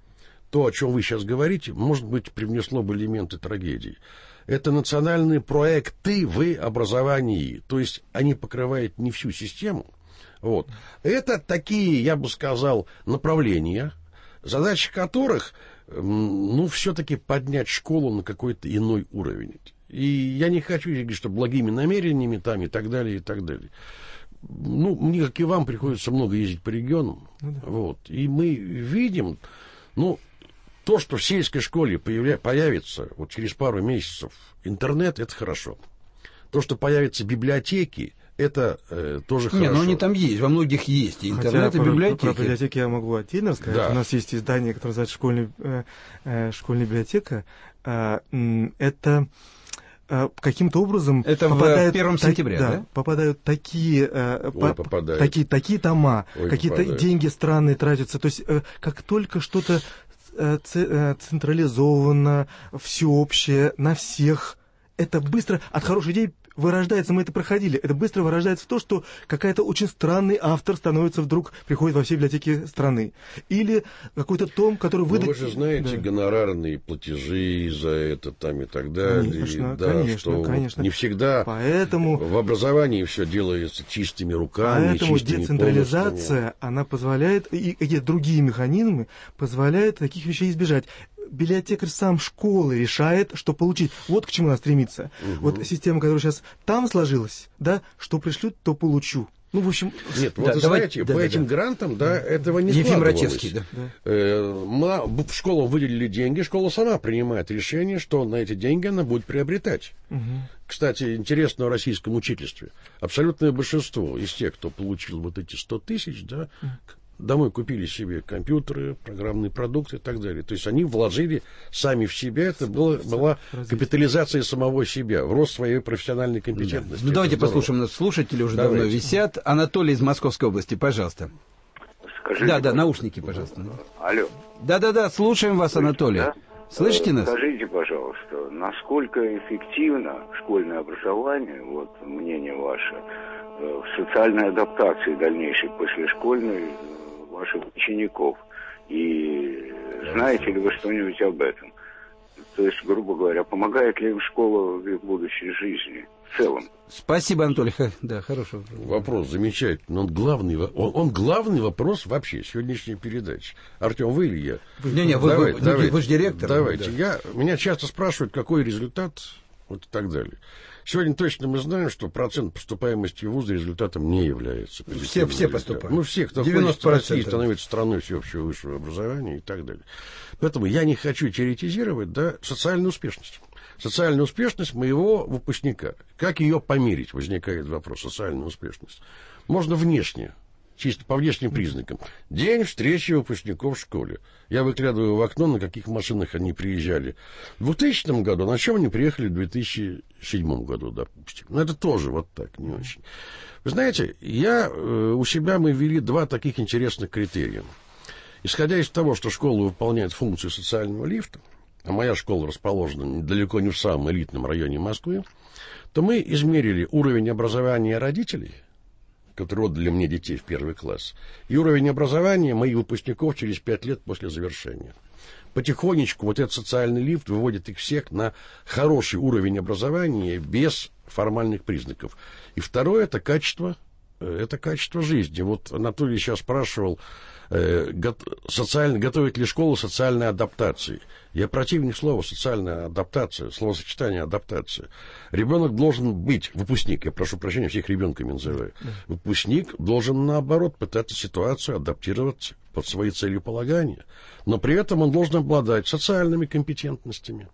то, о чем вы сейчас говорите, может быть, привнесло бы элементы трагедии. Это национальные проекты в образовании. То есть они покрывают не всю систему. Вот. Это такие, я бы сказал, направления, задача которых, ну, все-таки поднять школу на какой-то иной уровень. И я не хочу говорить, что благими намерениями там и так далее, и так далее. Ну, мне, как и вам, приходится много ездить по регионам. Ну, да. Вот. И мы видим, ну, то, что в сельской школе появля... появится вот через пару месяцев интернет, это хорошо. То, что появятся библиотеки, это э, тоже Не, хорошо. но они там есть, во многих есть. И интернет, Хотя и библиотеки. Про, про библиотеки я могу отдельно сказать. Да. У нас есть издание, которое называется «Школьная, э, э, школьная библиотека». Э, это... каким-то образом это попадают, в первом сентября, да, да? попадают такие, э, Ой, по, попадают. такие, такие тома, Ой, какие-то попадают. деньги странные тратятся. То есть э, как только что-то э, ц, централизовано, всеобщее, на всех, это быстро от хорошей идеи вырождается, мы это проходили, это быстро вырождается в то, что какая-то очень странный автор становится вдруг, приходит во все библиотеки страны. Или какой-то том, который выдать... Вы же знаете, да. гонорарные платежи за это там и так далее. Конечно, да, конечно, что конечно. Не всегда Поэтому... в образовании все делается чистыми руками, Поэтому чистыми децентрализация, она позволяет, и какие-то другие механизмы позволяют таких вещей избежать. Библиотекарь сам школы решает, что получить. Вот к чему надо стремиться. Угу. Вот система, которая сейчас там сложилась, да, что пришлют, то получу. Ну, в общем... Нет, да, вот вы давай, знаете, да, по да, этим да. грантам, да, этого не Ефим складывалось. Рачевский, да. Э, мы в школу выделили деньги, школа сама принимает решение, что на эти деньги она будет приобретать. Угу. Кстати, интересно о российском учительстве. Абсолютное большинство из тех, кто получил вот эти сто тысяч, да, угу. домой купили себе компьютеры, программные продукты и так далее. То есть они вложили сами в себя, это было, была капитализация самого себя, в рост своей профессиональной компетентности. Ну, давайте послушаем, нас слушатели уже давайте. давно висят. Анатолий из Московской области, пожалуйста. Скажите, да, да, наушники, пожалуйста. Алло. Да-да-да, слушаем вас, Слышите, Анатолий. Да? Слышите нас? Скажите, пожалуйста, насколько эффективно школьное образование, вот мнение ваше, в социальной адаптации дальнейшей послешкольной ваших учеников. И знаете ли вы что-нибудь об этом? То есть, грубо говоря, помогает ли им школа в их будущей жизни в целом? Спасибо, Анатолий. Да, хороший вопрос. Замечательный. Но он главный, он, он главный вопрос вообще сегодняшней передачи. Артем, вы или я? Не-не, вы, давайте, вы, давайте, вы же директор. Давайте. Да. Я, меня часто спрашивают, какой результат, вот и так далее. Сегодня точно мы знаем, что процент поступаемости в вузы результатом не является. Все, все поступают. Ну, все, кто хочет в России, становится страной всеобщего высшего образования и так далее. Поэтому я не хочу теоретизировать, да, социальную успешность. Социальная успешность моего выпускника. Как ее померить, возникает вопрос, социальная успешность. Можно внешне, чисто по внешним признакам. День встречи выпускников в школе. Я выглядываю в окно, на каких машинах они приезжали. В двухтысячном году, на чем они приехали в две тысячи седьмом году, допустим. Но это тоже вот так, не очень. Вы знаете, я, э, у себя мы ввели два таких интересных критерия. Исходя из того, что школа выполняет функцию социального лифта, а моя школа расположена далеко не в самом элитном районе Москвы, то мы измерили уровень образования родителей, которые отдали мне детей в первый класс, и уровень образования моих выпускников через пять лет после завершения. Потихонечку вот этот социальный лифт выводит их всех на хороший уровень образования без формальных признаков. И второе – это качество, это качество жизни. Вот Анатолий сейчас спрашивал, э, го, социально, готовит ли школа социальной адаптации. Я противник слова социальная адаптация, словосочетание адаптация. Ребенок должен быть, выпускник, я прошу прощения, всех ребенками называю, выпускник должен, наоборот, пытаться ситуацию адаптировать под свои целеполагания, но при этом он должен обладать социальными компетентностями,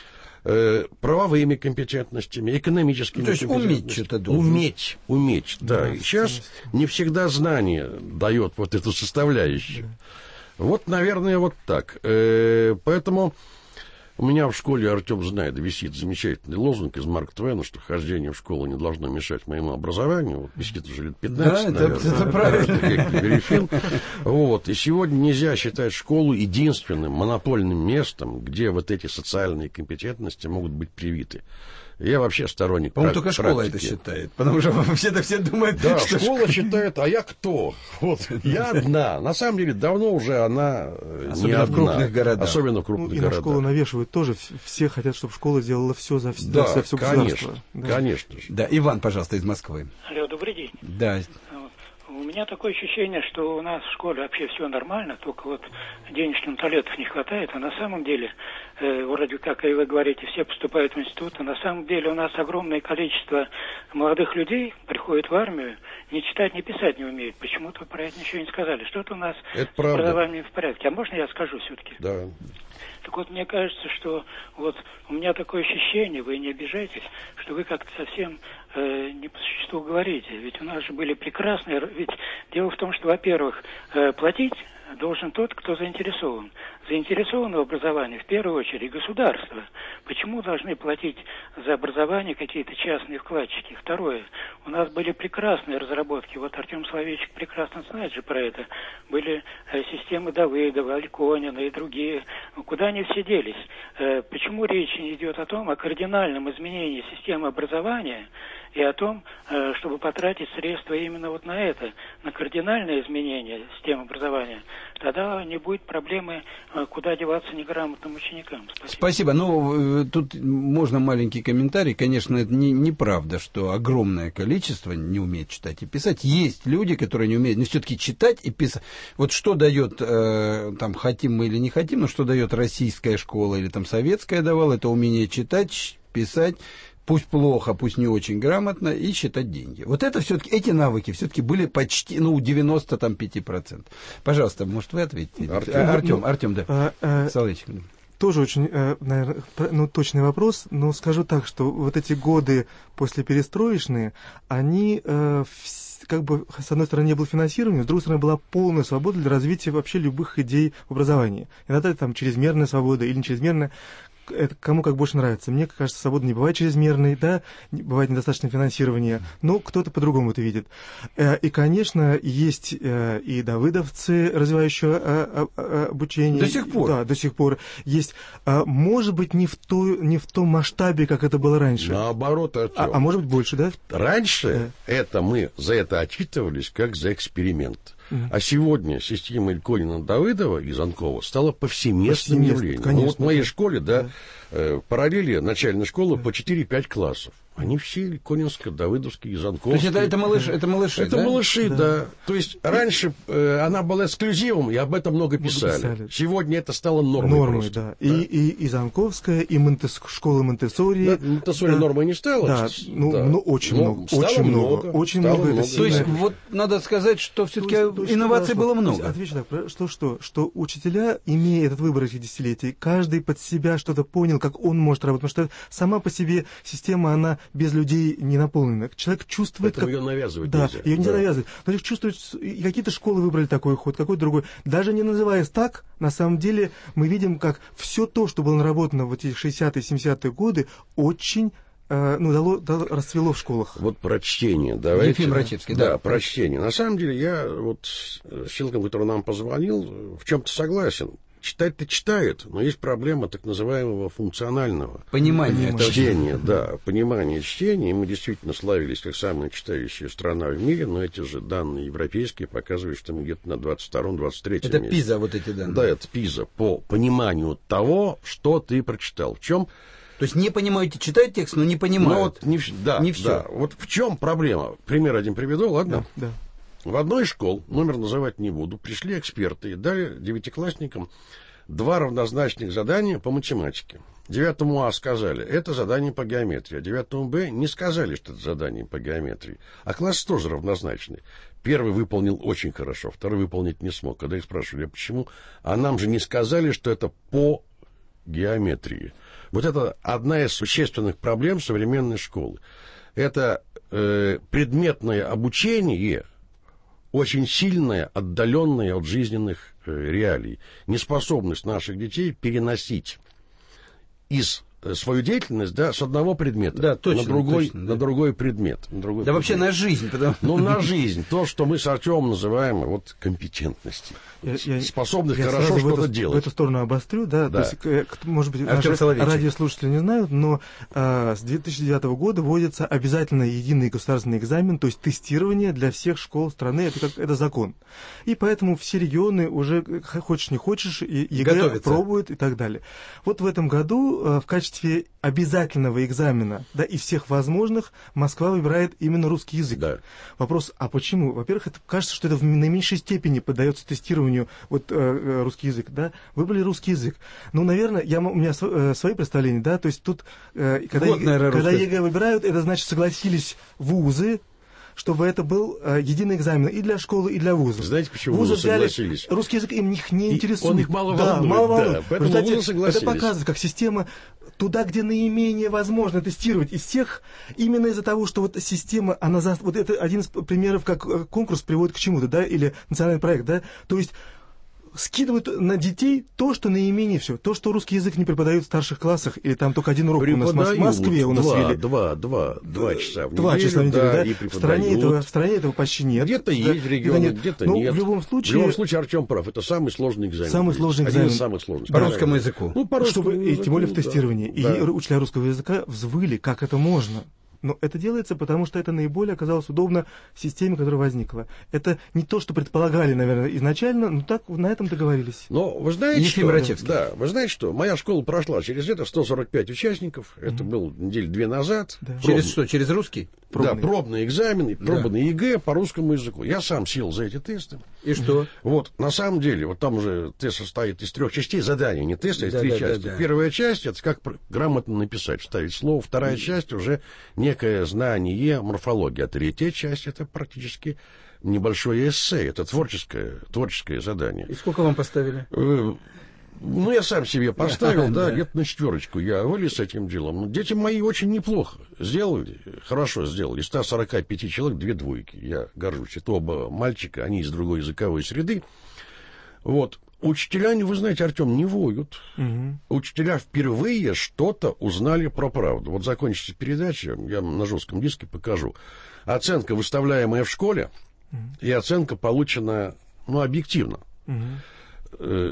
э, правовыми компетентностями, экономическими То есть компетентностями. уметь что-то должен. Уметь, уметь, да. да. И сейчас не всегда знание дает вот эту составляющую. Да. Вот, наверное, вот так. Э, поэтому у меня в школе, Артем знает, висит замечательный лозунг из Марка Твена, что хождение в школу не должно мешать моему образованию. Вот висит уже лет пятнадцать, да, наверное. Это, это правильно. Вот. И сегодня нельзя считать школу единственным монопольным местом, где вот эти социальные компетентности могут быть привиты. Я вообще сторонник По-моему, практики. только школа это считает. Потому что вообще-то все думают, да, что школа считает, а я кто? Вот, я одна. На самом деле, давно уже она особенно не одна. в крупных городах. Особенно в крупных ну, и городах. на школу навешивают тоже. Все хотят, чтобы школа сделала все за, да, за все конечно, государство. Да, конечно же. Да, Иван, пожалуйста, из Москвы. Алло, добрый день. Да. У меня такое ощущение, что у нас в школе вообще все нормально, только вот денежных талентов не хватает, а на самом деле, э, вроде как и вы говорите, все поступают в институт, а на самом деле у нас огромное количество молодых людей приходит в армию, ни читать, ни писать не умеют. Почему-то вы про это ничего не сказали. Что-то у нас это с правда. образованием в порядке. А можно я скажу все-таки? Да. Так вот, мне кажется, что вот у меня такое ощущение, вы не обижайтесь, что вы как-то совсем э, не по существу говорите. Ведь у нас же были прекрасные... Ведь дело в том, что, во-первых, э, платить должен тот, кто заинтересован. Заинтересован в образовании в первую очередь государство. Почему должны платить за образование какие-то частные вкладчики? Второе. У нас были прекрасные разработки. Вот Артем Соловейчик прекрасно знает же про это. Были э, системы Давыдова, Альконина и другие. Куда они все делись? Э, почему речь не идет о том, о кардинальном изменении системы образования и о том, э, чтобы потратить средства именно вот на это, на кардинальное изменение системы образования? Тогда не будет проблемы, э, куда деваться неграмотным ученикам. Спасибо. Спасибо. Ну, тут можно маленький комментарий. Конечно, это не, неправда, что огромное количество не умеет читать и писать. Есть люди, которые не умеют, но все-таки читать и писать. Вот что дает, э, там, хотим мы или не хотим, но что дает российская школа или там советская давала, это умение читать, писать, пусть плохо, пусть не очень грамотно, и считать деньги. Вот это все-таки, эти навыки все-таки были почти, ну, девяносто пять процентов. Пожалуйста, может, вы ответите? Артем, Артем, Артем, да. А, а... Соловейчик. Тоже очень, наверное, ну, точный вопрос, но скажу так, что вот эти годы после перестроечные, они э, как бы, с одной стороны, не было финансирования, с другой стороны, была полная свобода для развития вообще любых идей в образовании. Иногда там чрезмерная свобода или не чрезмерная, это кому как больше нравится. Мне кажется, свобода не бывает чрезмерной, да, бывает недостаточное финансирование, но кто-то по-другому это видит. И, конечно, есть и давыдовцы, развивающие обучение. До сих пор. Да, до сих пор. Есть, может быть, не в, то, не в том масштабе, как это было раньше. Наоборот, Артем. А, а может быть, больше, да? Раньше да. это мы за это отчитывались как за эксперимент. Mm-hmm. А сегодня система Ильконина-Давыдова и Занкова стала повсеместным явлением. Конечно, ну, вот в моей школе, да, да. Э, параллели начальной школы да. по четыре-пять классов. Они все Ильконинские, Давыдовские, Занковские. То есть это, это, малыш, это малыши, Это да? малыши, да. да. То есть раньше э, она была эксклюзивом, и об этом много писали. писали. Сегодня это стало нормой. Нормой, просто. да. И, да. И, и Занковская, и Монтес, школа Монтессори. Да, Монтессори да. нормой не стала. Да, ну, да. ну очень но много. Очень много. много. Очень много. много. Это то есть вот надо сказать, что все-таки инноваций было много. Отвечу так, что, что, что учителя, имея этот выбор этих десятилетий, каждый под себя что-то понял, как он может работать. Потому что сама по себе система, она без людей не наполнена. Человек чувствует... Поэтому как... ее навязывать да, нельзя. Ее нельзя да. навязывать. Но человек чувствует... И какие-то школы выбрали такой ход, какой-то другой. Даже не называясь так, на самом деле мы видим, как все то, что было наработано в эти шестидесятые, семидесятые годы, очень... ну, дало, дало, расцвело в школах. Вот про чтение. Давайте. Ефим Рачевский, да. Да, про чтение. На самом деле, я вот с человеком, который нам позвонил, в чем-то согласен. Читать-то читает, но есть проблема так называемого функционального понимания чтения. Да, понимания чтения. И мы действительно славились как самая читающая страна в мире, но эти же данные европейские показывают, что мы где-то на двадцать втором — двадцать третьем Это месте. ПИЗа, вот эти данные. Да, это ПИЗа. По пониманию того, что ты прочитал. В чем... То есть не понимаете, читают текст, но не понимают. Ну, вот не, да, не все. Да. Вот в чем проблема? Пример один приведу, ладно? Да, да. В одной из школ, номер называть не буду, пришли эксперты и дали девятиклассникам два равнозначных задания по математике. Девятому А сказали, это задание по геометрии, а девятому Б не сказали, что это задание по геометрии. А класс тоже равнозначный. Первый выполнил очень хорошо, второй выполнить не смог. Когда их спрашивали, а почему? А нам же не сказали, что это по геометрии. Вот это одна из существенных проблем современной школы. Это э, предметное обучение, очень сильное, отдаленное от жизненных э, реалий. Неспособность наших детей переносить из э, свою деятельность, да, с одного предмета да, точно, на, другой, точно, на да. другой предмет. На другой да предмет. вообще на жизнь. Потому... Ну, на жизнь. То, что мы с Артемом называем вот компетентностью. Я, я, способность я хорошо что-то эту, делать. В эту сторону обострю, да, да. То есть, может быть, Артем наши Соловейчик. радиослушатели не знают, но а, с две тысячи девятого года вводится обязательно единый государственный экзамен, то есть тестирование для всех школ страны, это, как, это закон. И поэтому все регионы уже, хочешь не хочешь, ЕГЭ готовятся. Пробуют и так далее. Вот в этом году а, в качестве обязательного экзамена, да, из всех возможных, Москва выбирает именно русский язык. Да. Вопрос, а почему? Во-первых, это кажется, что это в наименьшей степени поддается тестированию вот, э, русский язык, да? Выбрали русский язык. Ну, наверное, я, у меня св- э, свои представления, да, то есть тут, э, когда, вот, наверное, когда русский... ЕГЭ выбирают, это значит, согласились вузы, чтобы это был э, единый экзамен и для школы, и для вузов. Знаете, почему вузы вузы согласились? Русский язык им них не и интересует. Он их мало да, волнует. Мало волнует. Да, поэтому Кстати, вузы согласились. это показывает, как система туда, где наименее возможно тестировать из всех, именно из-за того, что вот система, она за... вот это один из примеров, как конкурс приводит к чему-то, да, или национальный проект, да, то есть скидывают на детей то, что наименее все. То, что русский язык не преподают в старших классах, или там только один урок у нас в Москве у нас два, вели. Два, два, два часа в два неделю. часа в неделю, да, да. И в, стране этого, в стране этого почти нет. Где-то да, есть регионы, где-то, где-то Но нет. В любом случае... В любом случае, Артем прав. Это самый сложный экзамен. Самый сложный экзамен. Один из самых сложных. По русскому языку. Ну, по русскому Чтобы, языку, и тем более в да. тестировании. И Да. учителя русского языка взвыли, как это можно. Но это делается, потому что это наиболее оказалось удобно в системе, которая возникла. Это не то, что предполагали, наверное, изначально, но так на этом договорились. Но вы знаете, Ефим что? Рачевский. Да, вы знаете, что моя школа прошла через это сто сорок пять участников. Mm-hmm. Это было недели две назад. Да. Через что? Через русский? Пробный. Да, пробный экзамен, пробный Да. ЕГЭ по русскому языку. Я сам сел за эти тесты. И что? Вот, на самом деле, вот там уже тест состоит из трех частей, задание, не тест, а из Да, три да, части. да, да. Первая часть, это как грамотно написать, вставить слово. Вторая часть уже некое знание морфологии. А третья часть, это практически небольшое эссе, это творческое, творческое задание. И сколько вам поставили? Ну, я сам себе поставил, да, Да. где-то на четверочку я вылез с этим делом. Но дети мои очень неплохо сделали, хорошо сделали. Из ста сорока пяти человек две двойки. Я горжусь. Это оба мальчика, они из другой языковой среды. Вот. Учителя, вы знаете, Артем, не воют. Угу. Учителя впервые что-то узнали про правду. Вот закончится передача, я на жестком диске покажу. Оценка, выставляемая в школе, угу. и оценка получена, ну, объективно. Угу.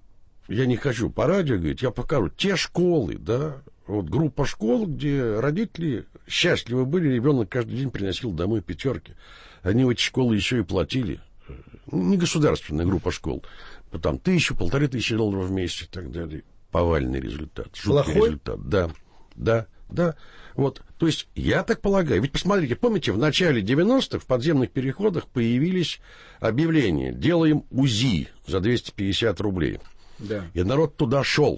Я не хочу по радио говорить, я покажу. Те школы, да, вот группа школ, где родители счастливы были, ребенок каждый день приносил домой пятерки. Они в эти школы еще и платили. Не государственная группа школ. Там тысячу, полторы тысячи долларов в месяц и так далее. Повальный результат. Жуткий Плохой? результат. Да, да, да. Вот, то есть, я так полагаю, ведь посмотрите, помните, в начале девяностых в подземных переходах появились объявления: делаем УЗИ за двести пятьдесят рублей. Да. И народ туда шел.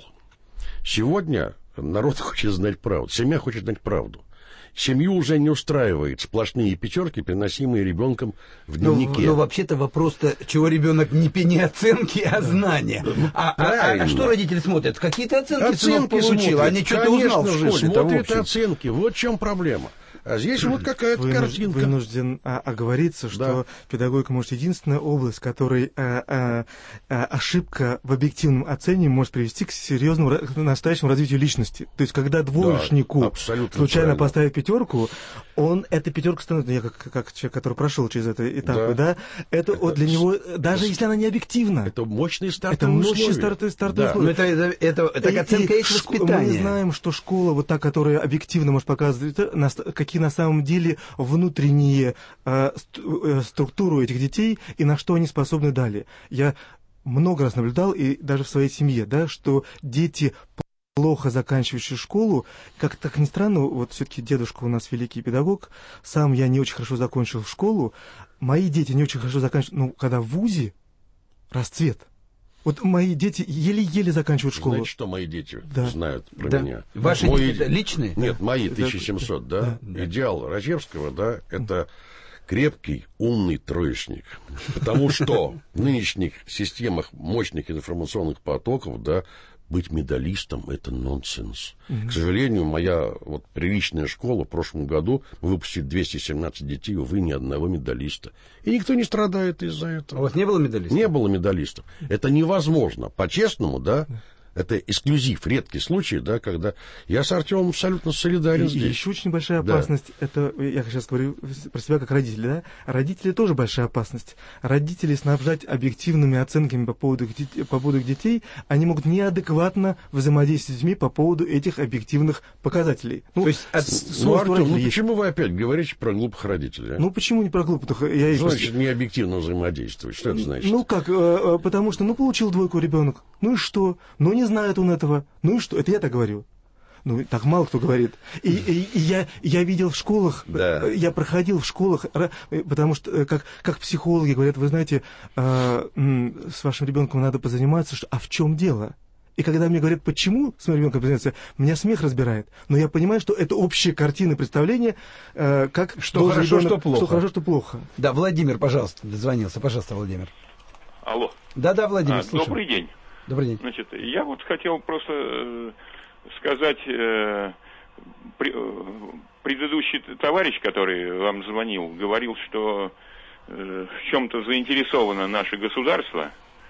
Сегодня народ хочет знать правду. Семья хочет знать правду. Семью уже не устраивает сплошные пятерки, приносимые ребенком в дневнике. Ну, ну вообще-то вопрос-то, чего ребенок не, не оценки, а знания. А, а, а что родители смотрят? Какие-то оценки, сынок получил, а не что-то узнал в школе. Смотрят оценки. Вот в чем проблема. А здесь вот какая-то Вы картинка. Вынужден а, оговориться, что Да. педагогика, может, единственная область, в которой а, а, а, ошибка в объективном оценивании может привести к серьезному, ра- к настоящему развитию личности. То есть, когда двоечнику Да, абсолютно случайно правильно. поставят пятерку, он, эта пятерка становится, ну, я как, как человек, который прошел через это этапы, Да. да, это, Это вот для с- него, даже если она не объективна, Это мощные это стартовые мощные условия. стартовые, стартовые Да. условия. Ну, это, это, это, так И- оценка и есть шко- воспитание. Мы знаем, что школа, вот та, которая объективно может показывать, э, на- какие на самом деле внутренние э, ст- э, структуры этих детей и на что они способны далее. Я много раз наблюдал, и даже в своей семье, да, что дети, плохо заканчивающие школу, как так ни странно, вот все-таки дедушка у нас великий педагог, сам я не очень хорошо закончил школу, мои дети не очень хорошо заканчивают, ну, когда в вузе, расцвет. Вот мои дети еле-еле заканчивают школу. Знаете, что мои дети Да. знают про Да. меня? Ваши Мой- дети личные? Нет, мои Да. тысяча семьсот, да? Да, да. Идеал Рачевского, да, это крепкий, умный троечник. Потому что в нынешних системах мощных информационных потоков, да, быть медалистом – это нонсенс. К сожалению, моя вот приличная школа в прошлом году выпустила двести семнадцать детей, увы, ни одного медалиста. И никто не страдает из-за У этого. вас не было медалистов? Не было медалистов. Это невозможно. По-честному, да, это эксклюзив, редкий случай, да, когда я с Артемом абсолютно солидарен И, и здесь. еще очень большая Да. опасность, это, я сейчас говорю про себя как родители, да? Родители тоже большая опасность. Родители снабжать объективными оценками по поводу, их дет- по поводу их детей, они могут неадекватно взаимодействовать с детьми по поводу этих объективных показателей. Ну, То есть от- с- Ну, свойства Артем, ну родителей есть. почему вы опять говорите про глупых родителей? а? Ну, почему не про глупых? Я их Значит, не объективно взаимодействовать. Что это значит? Ну как, э, э, потому что, ну, получил двойку ребенок, ну и что? Ну, не знает он этого, ну и что? Это я так говорю. Ну, так мало кто говорит. И, и- и я, я видел в школах, Да. э, я проходил в школах, ра- э, потому что, э, как, как психологи говорят, вы знаете, э, м, с вашим ребенком надо позаниматься, что, а в чем дело? И когда мне говорят, почему с моим ребенком позаниматься, меня смех разбирает. Но я понимаю, что это общая картина представления, э, как Что должен хорошо, ребенок- что плохо. Что хорошо, что плохо. Да, Владимир, пожалуйста, дозвонился. Пожалуйста, Владимир. Алло. Да-да, Владимир, А, слушаем. добрый день. Добрый день. Значит, я вот хотел просто э, сказать, э, при- э, предыдущий т- товарищ, который вам звонил, говорил, что э, в чем-то заинтересовано наше государство.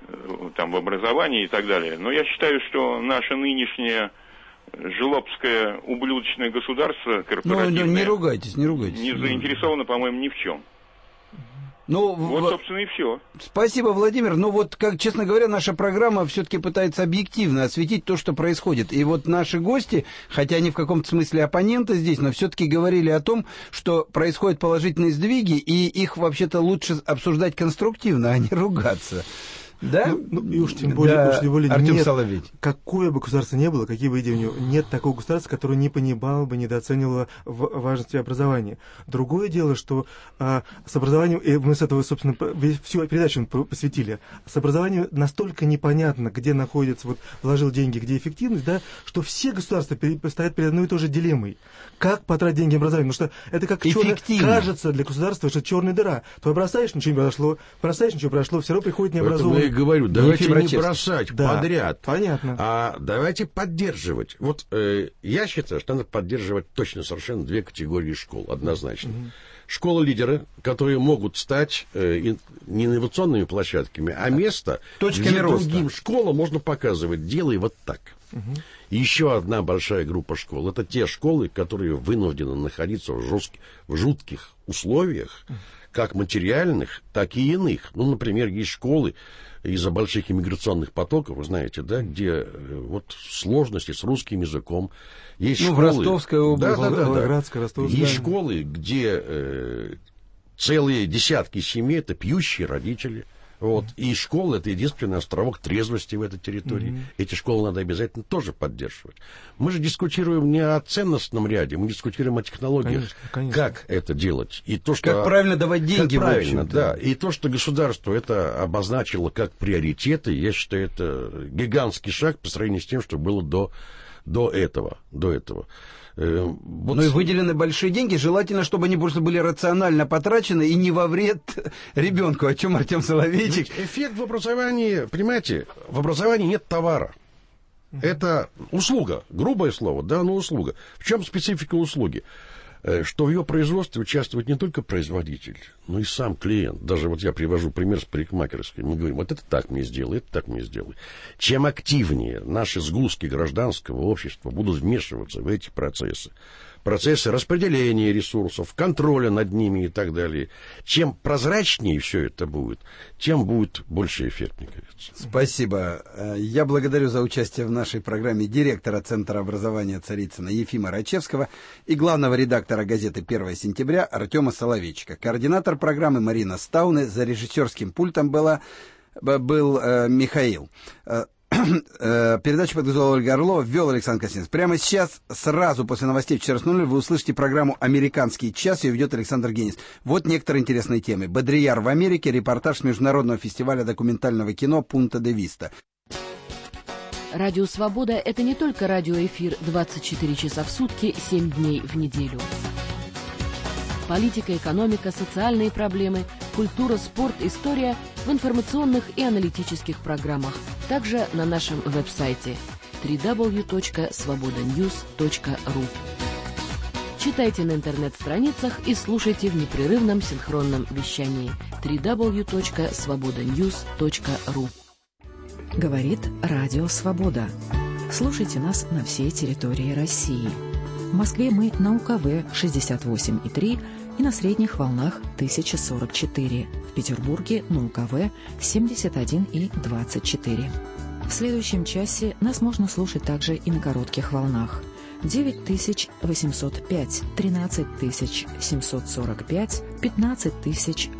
там, в образовании и так далее. Но я считаю, что наше нынешнее жлобское ублюдочное государство корпоративное... Ну, не ругайтесь, не ругайтесь. Не заинтересовано, по-моему, ни в чем. Ну, вот, в... собственно, и все. Спасибо, Владимир. Ну, вот, как, честно говоря, наша программа все-таки пытается объективно осветить то, что происходит. И вот наши гости, хотя они в каком-то смысле оппоненты здесь, но все-таки говорили о том, что происходят положительные сдвиги, и их вообще-то лучше обсуждать конструктивно, а не ругаться. Да? Ну, ну, и уж тем более, да, уж тем более Артем нет, Соловей. Какое бы государство ни было, какие бы идеи у него, нет такого государства, которое не понимало бы, недооценивало в важности образования. Другое дело, что а, с образованием, и мы с этого, собственно, всю передачу посвятили, с образованием настолько непонятно, где находится, вот, вложил деньги, где эффективность, да, что все государства стоят перед одной и той же дилеммой. Как потратить деньги в образование? Потому что это как черная, кажется для государства, что это черная дыра. То бросаешь, ничего не произошло, бросаешь, ничего произошло, все равно приходит необразованный. Я говорю, давайте не, не бросать да, подряд, понятно. А давайте поддерживать. Вот э, я считаю, что надо поддерживать точно совершенно две категории школ, однозначно. Угу. Школы-лидеры, которые могут стать э, не инновационными площадками, а место, точками где роста. Другим школам можно показывать, делай вот так. Угу. И еще одна большая группа школ, это те школы, которые вынуждены находиться в, жестких, в жутких условиях, как материальных, так и иных. Ну, например, есть школы из-за больших иммиграционных потоков, вы знаете, да, где э, вот сложности с русским языком. Есть ну, школы... в Ростовской области, да, да, да, Волгоградская, Ростовская. Есть школы, где э, целые десятки семей, это пьющие родители. Вот. И школа — это единственный островок трезвости в этой территории. Mm-hmm. Эти школы надо обязательно тоже поддерживать. Мы же дискутируем не о ценностном ряде, мы дискутируем о технологиях. Конечно, конечно. Как это делать. И то, что, как правильно давать деньги, как правильно, в общем-то. Да. И то, что государство это обозначило как приоритеты, я считаю, это гигантский шаг по сравнению с тем, что было до, до этого. До этого. Вот. Ну и выделены большие деньги, желательно, чтобы они просто были рационально потрачены и не во вред ребенку, о чем Артем Соловейчик. Ведь эффект в образовании, понимаете, в образовании нет товара. Это услуга, грубое слово, да, но услуга. В чем специфика услуги? Что в ее производстве участвует не только производитель, но и сам клиент. Даже вот я привожу пример с парикмахерской. Мы говорим, вот это так мне сделай, это так мне сделай. Чем активнее наши сгустки гражданского общества будут вмешиваться в эти процессы, процессы распределения ресурсов, контроля над ними и так далее, чем прозрачнее все это будет, тем будет больше эффект, мне кажется. Спасибо. Я благодарю за участие в нашей программе директора Центра образования Царицына Ефима Рачевского и главного редактора газеты «первое сентября» Артема Соловейчика. Координатор программы Марина Стауне, за режиссерским пультом была, был э, Михаил. Передачу подготовила Ольга Орлова, ввел Александр Костин. Прямо сейчас, сразу после новостей в четырнадцать ноль ноль, вы услышите программу «Американский час», ее ведет Александр Генис. Вот некоторые интересные темы. Бодрияр в Америке, репортаж с Международного фестиваля документального кино «Пунта де Виста». Радио «Свобода» — это не только радиоэфир двадцать четыре часа в сутки, семь дней в неделю. Политика, экономика, социальные проблемы, культура, спорт, история в информационных и аналитических программах. Также на нашем веб-сайте дабл ю дабл ю дабл ю точка свобода ньюс точка ру. Читайте на интернет-страницах и слушайте в непрерывном синхронном вещании дабл ю дабл ю дабл ю точка свобода ньюс точка ру. Говорит Радио Свобода. Слушайте нас на всей территории России. В Москве мы на У Ка Вэ шестьдесят восемь и три и на средних волнах тысяча сорок четыре. В Петербурге на У Ка Вэ семьдесят один и двадцать четыре. В следующем часе нас можно слушать также и на коротких волнах. девять тысяч восемьсот пять, тринадцать тысяч семьсот сорок пять, пятнадцать тысяч